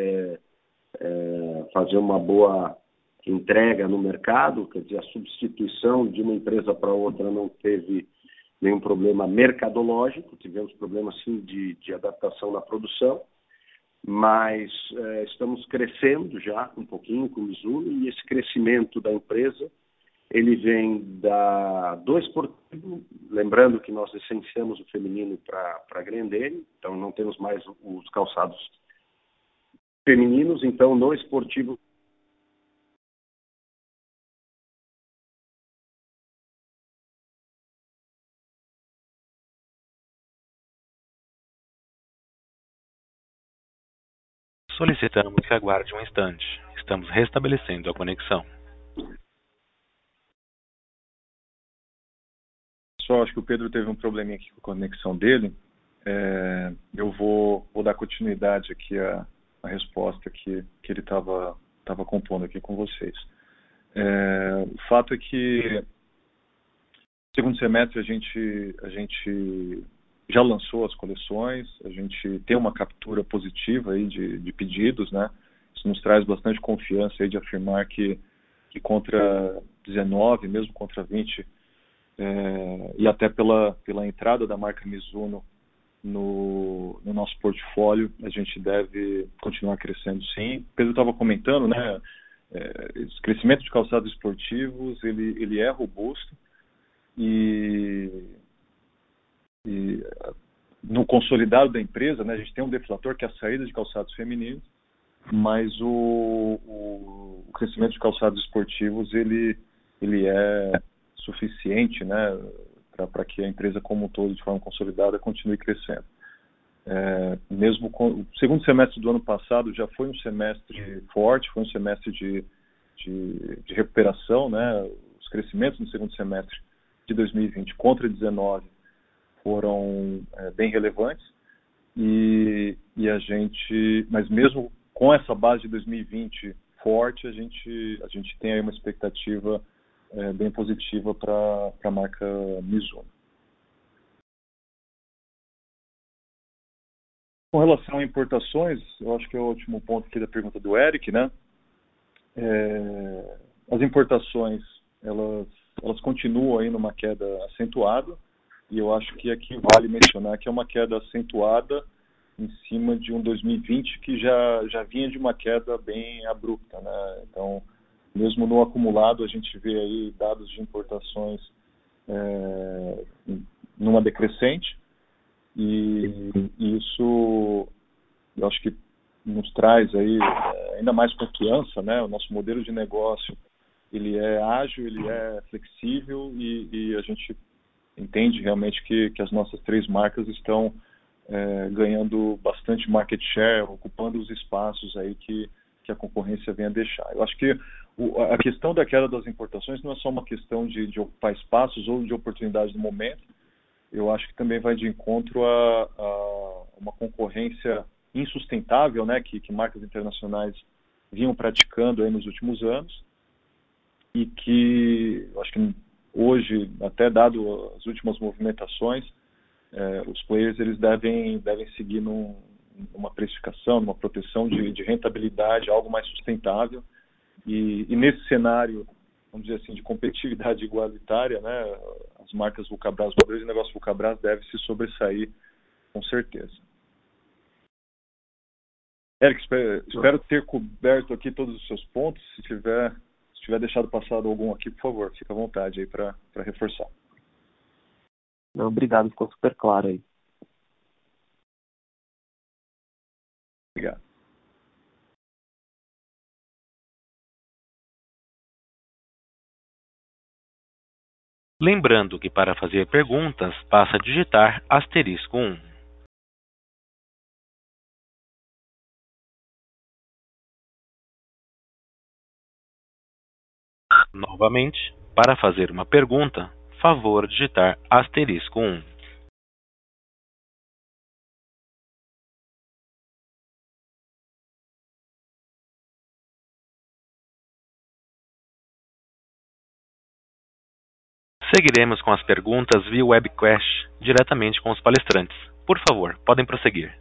fazer uma boa entrega no mercado, quer dizer, a substituição de uma empresa para outra não teve nenhum problema mercadológico, tivemos problemas sim de adaptação na produção, mas estamos crescendo já um pouquinho com o Mizuno, e esse crescimento da empresa ele vem do esportivo, lembrando que nós licenciamos o feminino para Grendene, então não temos mais os calçados femininos, então no esportivo Solicitamos que aguarde um instante. Estamos restabelecendo a conexão. Só acho que o Pedro teve um probleminha aqui com a conexão dele. Eu vou dar continuidade aqui à resposta que ele estava compondo aqui com vocês. O fato é que no segundo semestre a gente já lançou as coleções, a gente tem uma captura positiva aí de pedidos, né? Isso nos traz bastante confiança aí de afirmar que contra 19, mesmo contra 20, e até pela entrada da marca Mizuno no nosso portfólio, a gente deve continuar crescendo sim. Pedro estava comentando, né? Esse crescimento de calçados esportivos, ele é robusto, e no consolidado da empresa, né, a gente tem um deflator que é a saída de calçados femininos, mas o crescimento de calçados esportivos ele é suficiente, né, para que a empresa como um todo, de forma consolidada, continue crescendo. Mesmo o segundo semestre do ano passado já foi um semestre forte, foi um semestre de recuperação, né? Os crescimentos no segundo semestre de 2020 contra 19 foram bem relevantes, e a gente, mas mesmo com essa base de 2020 forte, a gente tem aí uma expectativa bem positiva para a marca Mizuno. Com relação a importações, eu acho que é o último ponto aqui da pergunta do Eric, né? As importações, elas continuam aí numa queda acentuada, e eu acho que aqui vale mencionar que é uma queda acentuada em cima de um 2020 que já vinha de uma queda bem abrupta, né? Então, mesmo no acumulado, a gente vê aí dados de importações numa decrescente, e isso eu acho que nos traz aí ainda mais confiança, né? O nosso modelo de negócio, ele é ágil, ele é flexível, e a gente entende realmente que as nossas três marcas estão ganhando bastante market share, ocupando os espaços aí que a concorrência vem a deixar. Eu acho que a questão da queda das importações não é só uma questão de ocupar espaços ou de oportunidade no momento. Eu acho que também vai de encontro a uma concorrência insustentável, né, que marcas internacionais vinham praticando aí nos últimos anos, e que eu acho que hoje, até dado as últimas movimentações, os players eles devem seguir numa precificação, numa proteção de rentabilidade, algo mais sustentável, e nesse cenário, vamos dizer assim, de competitividade igualitária, né, as marcas Vulcabras, o modelo de negócio Vulcabras deve se sobressair com certeza. Eric, espero ter coberto aqui todos os seus pontos. Se tiver deixado passado algum aqui, por favor, fique à vontade aí para reforçar. Não, obrigado, ficou super claro aí. Obrigado. Lembrando que para fazer perguntas, basta digitar *1. Novamente, para fazer uma pergunta, favor digitar *1. Seguiremos com as perguntas via webcast, diretamente com os palestrantes. Por favor, podem prosseguir.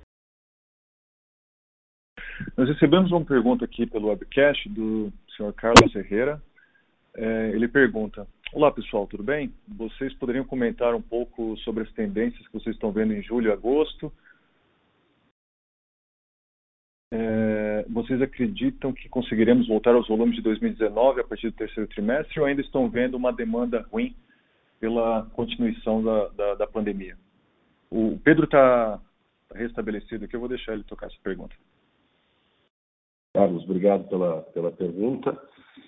Nós recebemos uma pergunta aqui pelo webcast do Sr. Carlos Herrera. Ele pergunta: olá pessoal, tudo bem? Vocês poderiam comentar um pouco sobre as tendências que vocês estão vendo em julho e agosto? Vocês acreditam que conseguiremos voltar aos volumes de 2019 a partir do terceiro trimestre ou ainda estão vendo uma demanda ruim pela continuação da pandemia? O Pedro está restabelecido aqui, eu vou deixar ele tocar essa pergunta. Carlos, obrigado pela pergunta.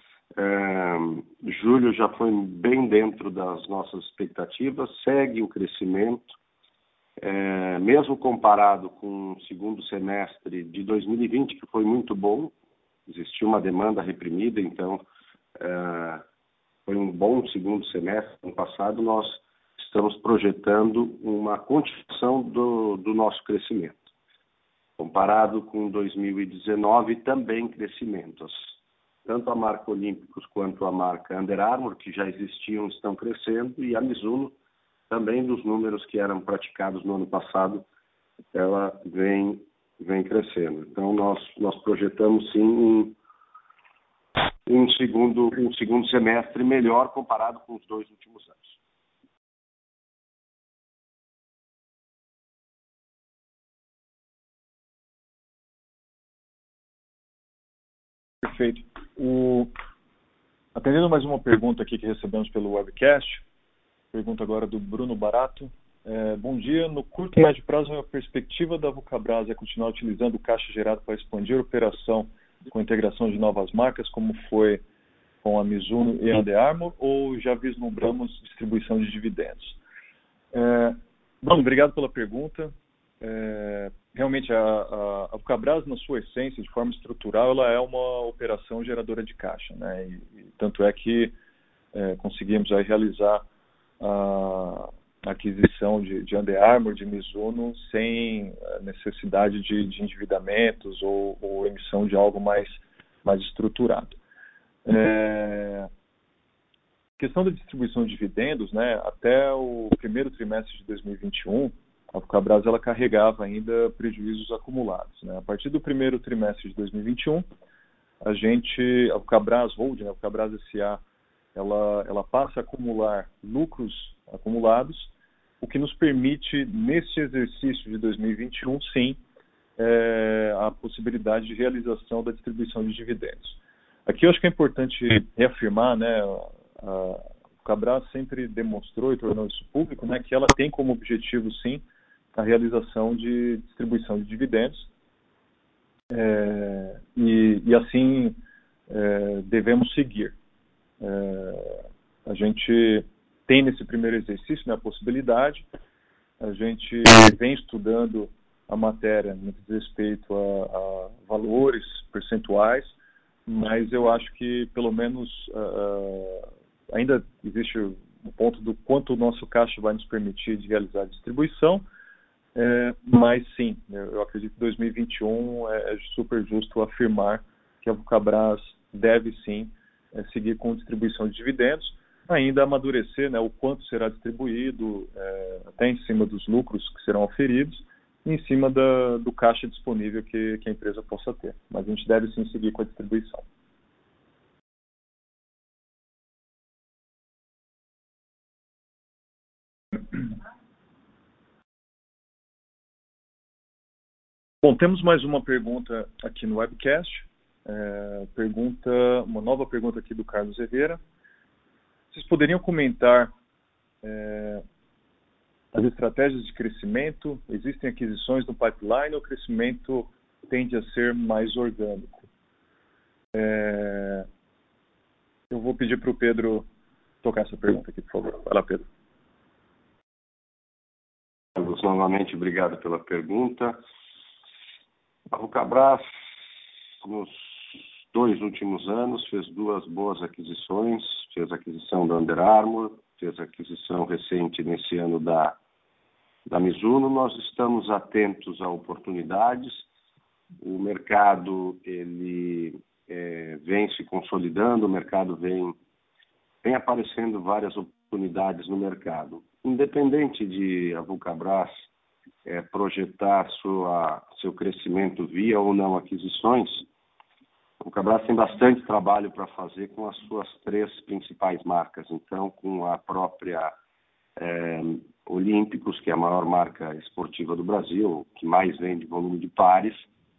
Julho já foi bem dentro das nossas expectativas, segue o crescimento. Mesmo comparado com o segundo semestre de 2020, que foi muito bom, existiu uma demanda reprimida, então foi um bom segundo semestre. No passado, nós estamos projetando uma continuação do nosso crescimento. Comparado com 2019, também crescimentos. Tanto a marca Olímpicos quanto a marca Under Armour, que já existiam, estão crescendo, e a Mizuno, também dos números que eram praticados no ano passado, ela vem crescendo. Então, nós projetamos, sim, um segundo semestre melhor comparado com os 2 últimos anos. Perfeito. Atendendo mais uma pergunta aqui que recebemos pelo webcast, pergunta agora do Bruno Barato. Bom dia. No curto e médio prazo, a perspectiva da Vulcabras é continuar utilizando o caixa gerado para expandir a operação com a integração de novas marcas, como foi com a Mizuno e a Under Armour, ou já vislumbramos distribuição de dividendos? Bruno, obrigado pela pergunta. Realmente, a Vulcabras, na sua essência, de forma estrutural, ela é uma operação geradora de caixa, né? E tanto é que conseguimos aí realizar a aquisição de Under Armour, de Mizuno, sem necessidade de endividamentos ou emissão de algo mais estruturado. Questão da distribuição de dividendos, né? Até o primeiro trimestre de 2021, a Vulcabras ela carregava ainda prejuízos acumulados, né? A partir do primeiro trimestre de 2021, a Vulcabras Holding, a Vulcabras S.A., ela passa a acumular lucros acumulados, o que nos permite, neste exercício de 2021, sim, a possibilidade de realização da distribuição de dividendos. Aqui eu acho que é importante reafirmar, né, a Vulcabras sempre demonstrou e tornou isso público, né, que ela tem como objetivo, sim, a realização de distribuição de dividendos, e assim devemos seguir. A gente tem nesse primeiro exercício, né, a possibilidade, a gente vem estudando a matéria no que diz respeito a valores percentuais, mas eu acho que, pelo menos, ainda existe o ponto do quanto o nosso caixa vai nos permitir de realizar a distribuição, mas sim, eu acredito que 2021 é super justo afirmar que a Vulcabras deve sim seguir com distribuição de dividendos, ainda amadurecer, né, o quanto será distribuído, até em cima dos lucros que serão oferidos, e em cima do caixa disponível que a empresa possa ter. Mas a gente deve sim seguir com a distribuição. Bom, temos mais uma pergunta aqui no webcast. Uma nova pergunta aqui do Carlos Herrera. Vocês poderiam comentar as estratégias de crescimento? Existem aquisições no pipeline ou o crescimento tende a ser mais orgânico? Eu vou pedir para o Pedro tocar essa pergunta aqui, por favor. Vai lá, Pedro. Carlos, novamente, obrigado pela pergunta. A Vulcabras, nos 2 últimos anos, fez 2 boas aquisições. Fez a aquisição da Under Armour, fez a aquisição recente nesse ano da Mizuno. Nós estamos atentos a oportunidades. O mercado ele vem se consolidando, o mercado vem aparecendo várias oportunidades no mercado. Independente de a Vulcabras projetar seu crescimento via ou não aquisições, a Vulcabras tem bastante trabalho para fazer com as suas 3 principais marcas. Então, com a própria Olímpicos, que é a maior marca esportiva do Brasil, que mais vende volume de pares,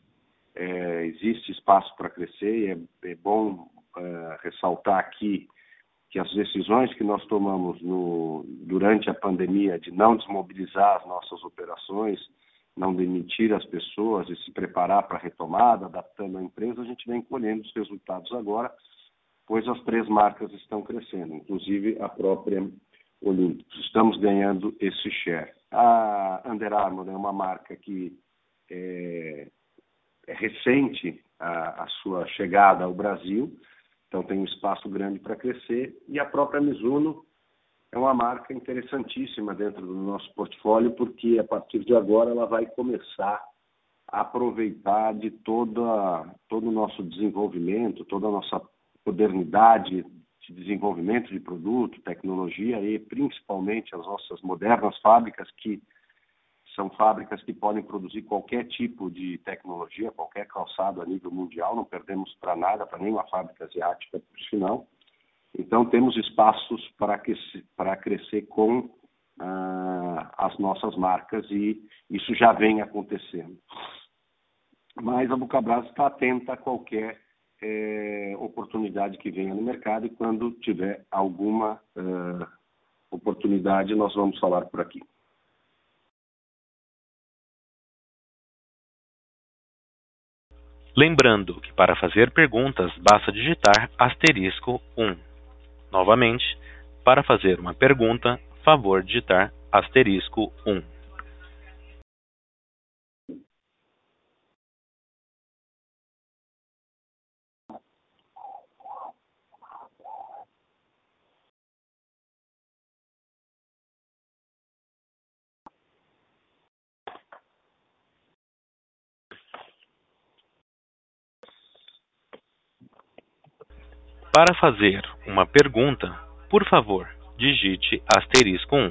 existe espaço para crescer e é bom ressaltar aqui que as decisões que nós tomamos durante a pandemia de não desmobilizar as nossas operações, não demitir as pessoas e se preparar para a retomada, adaptando a empresa, a gente vem colhendo os resultados agora, pois as 3 marcas estão crescendo, inclusive a própria Olímpicos. Estamos ganhando esse share. A Under Armour é uma marca que é recente a sua chegada ao Brasil, então tem um espaço grande para crescer, e a própria Mizuno é uma marca interessantíssima dentro do nosso portfólio, porque a partir de agora ela vai começar a aproveitar de todo o nosso desenvolvimento, toda a nossa modernidade de desenvolvimento de produto, tecnologia e principalmente as nossas modernas fábricas, que são fábricas que podem produzir qualquer tipo de tecnologia, qualquer calçado a nível mundial, não perdemos para nada, para nenhuma fábrica asiática, por sinal. Então, temos espaços para crescer com as nossas marcas e isso já vem acontecendo. Mas a Vulcabras está atenta a qualquer oportunidade que venha no mercado e quando tiver alguma oportunidade, nós vamos falar por aqui. Lembrando que para fazer perguntas basta digitar *1. Novamente, para fazer uma pergunta, favor digitar *1. Para fazer uma pergunta, por favor, digite *1.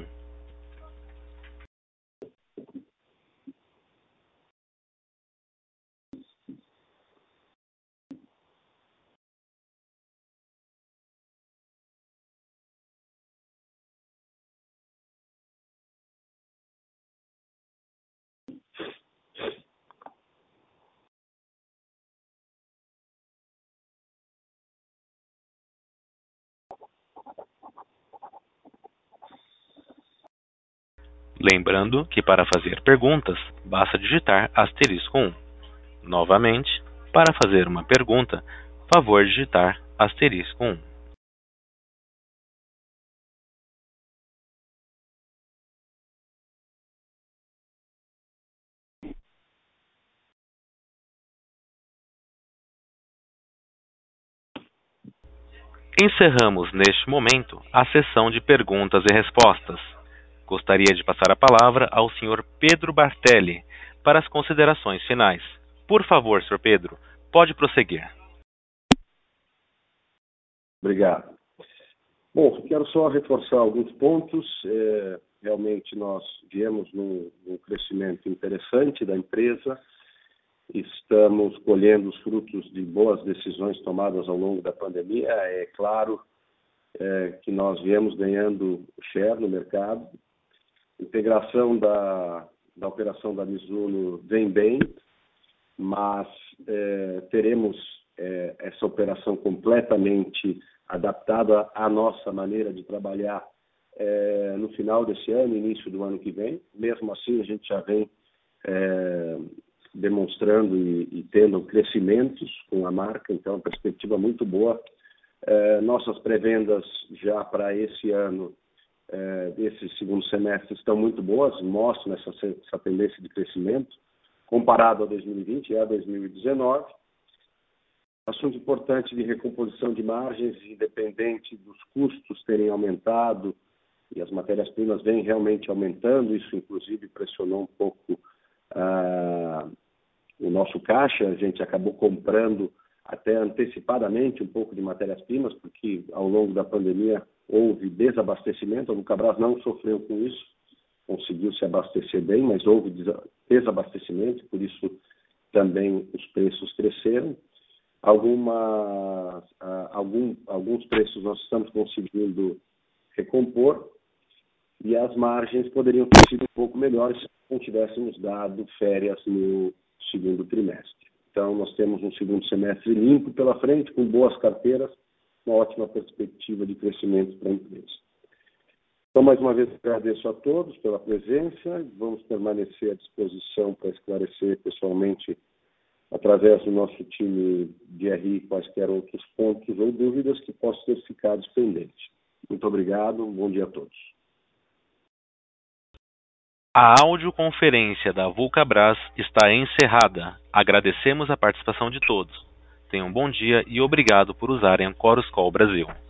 Lembrando que para fazer perguntas, basta digitar *1. Novamente, para fazer uma pergunta, favor digitar *1. Encerramos neste momento a sessão de perguntas e respostas. Gostaria de passar a palavra ao Sr. Pedro Bartelli para as considerações finais. Por favor, Sr. Pedro, pode prosseguir. Obrigado. Bom, quero só reforçar alguns pontos. Realmente nós viemos num crescimento interessante da empresa. Estamos colhendo os frutos de boas decisões tomadas ao longo da pandemia. É claro que nós viemos ganhando share no mercado. A integração da operação da Mizuno vem bem, mas teremos essa operação completamente adaptada à nossa maneira de trabalhar no final desse ano, início do ano que vem. Mesmo assim, a gente já vem demonstrando e tendo crescimentos com a marca, então uma perspectiva muito boa. Nossas pré-vendas já para esse ano, esse segundo semestre, estão muito boas, mostram essa tendência de crescimento comparado a 2020 e a 2019. Assunto importante de recomposição de margens, independente dos custos terem aumentado e as matérias-primas vêm realmente aumentando, isso inclusive pressionou um pouco o nosso caixa. A gente acabou comprando até antecipadamente um pouco de matérias-primas, porque ao longo da pandemia houve desabastecimento. A Vulcabras não sofreu com isso, conseguiu se abastecer bem, mas houve desabastecimento, por isso também os preços cresceram. Alguns preços nós estamos conseguindo recompor e as margens poderiam ter sido um pouco melhores se não tivéssemos dado férias no segundo trimestre. Então, nós temos um segundo semestre limpo pela frente, com boas carteiras, uma ótima perspectiva de crescimento para a empresa. Então, mais uma vez, agradeço a todos pela presença. Vamos permanecer à disposição para esclarecer pessoalmente, através do nosso time de RI, quaisquer outros pontos ou dúvidas que possam ter ficado pendentes. Muito obrigado, bom dia a todos. A audioconferência da Vulcabras está encerrada. Agradecemos a participação de todos. Tenham um bom dia e obrigado por usarem a Chorus Call Brasil.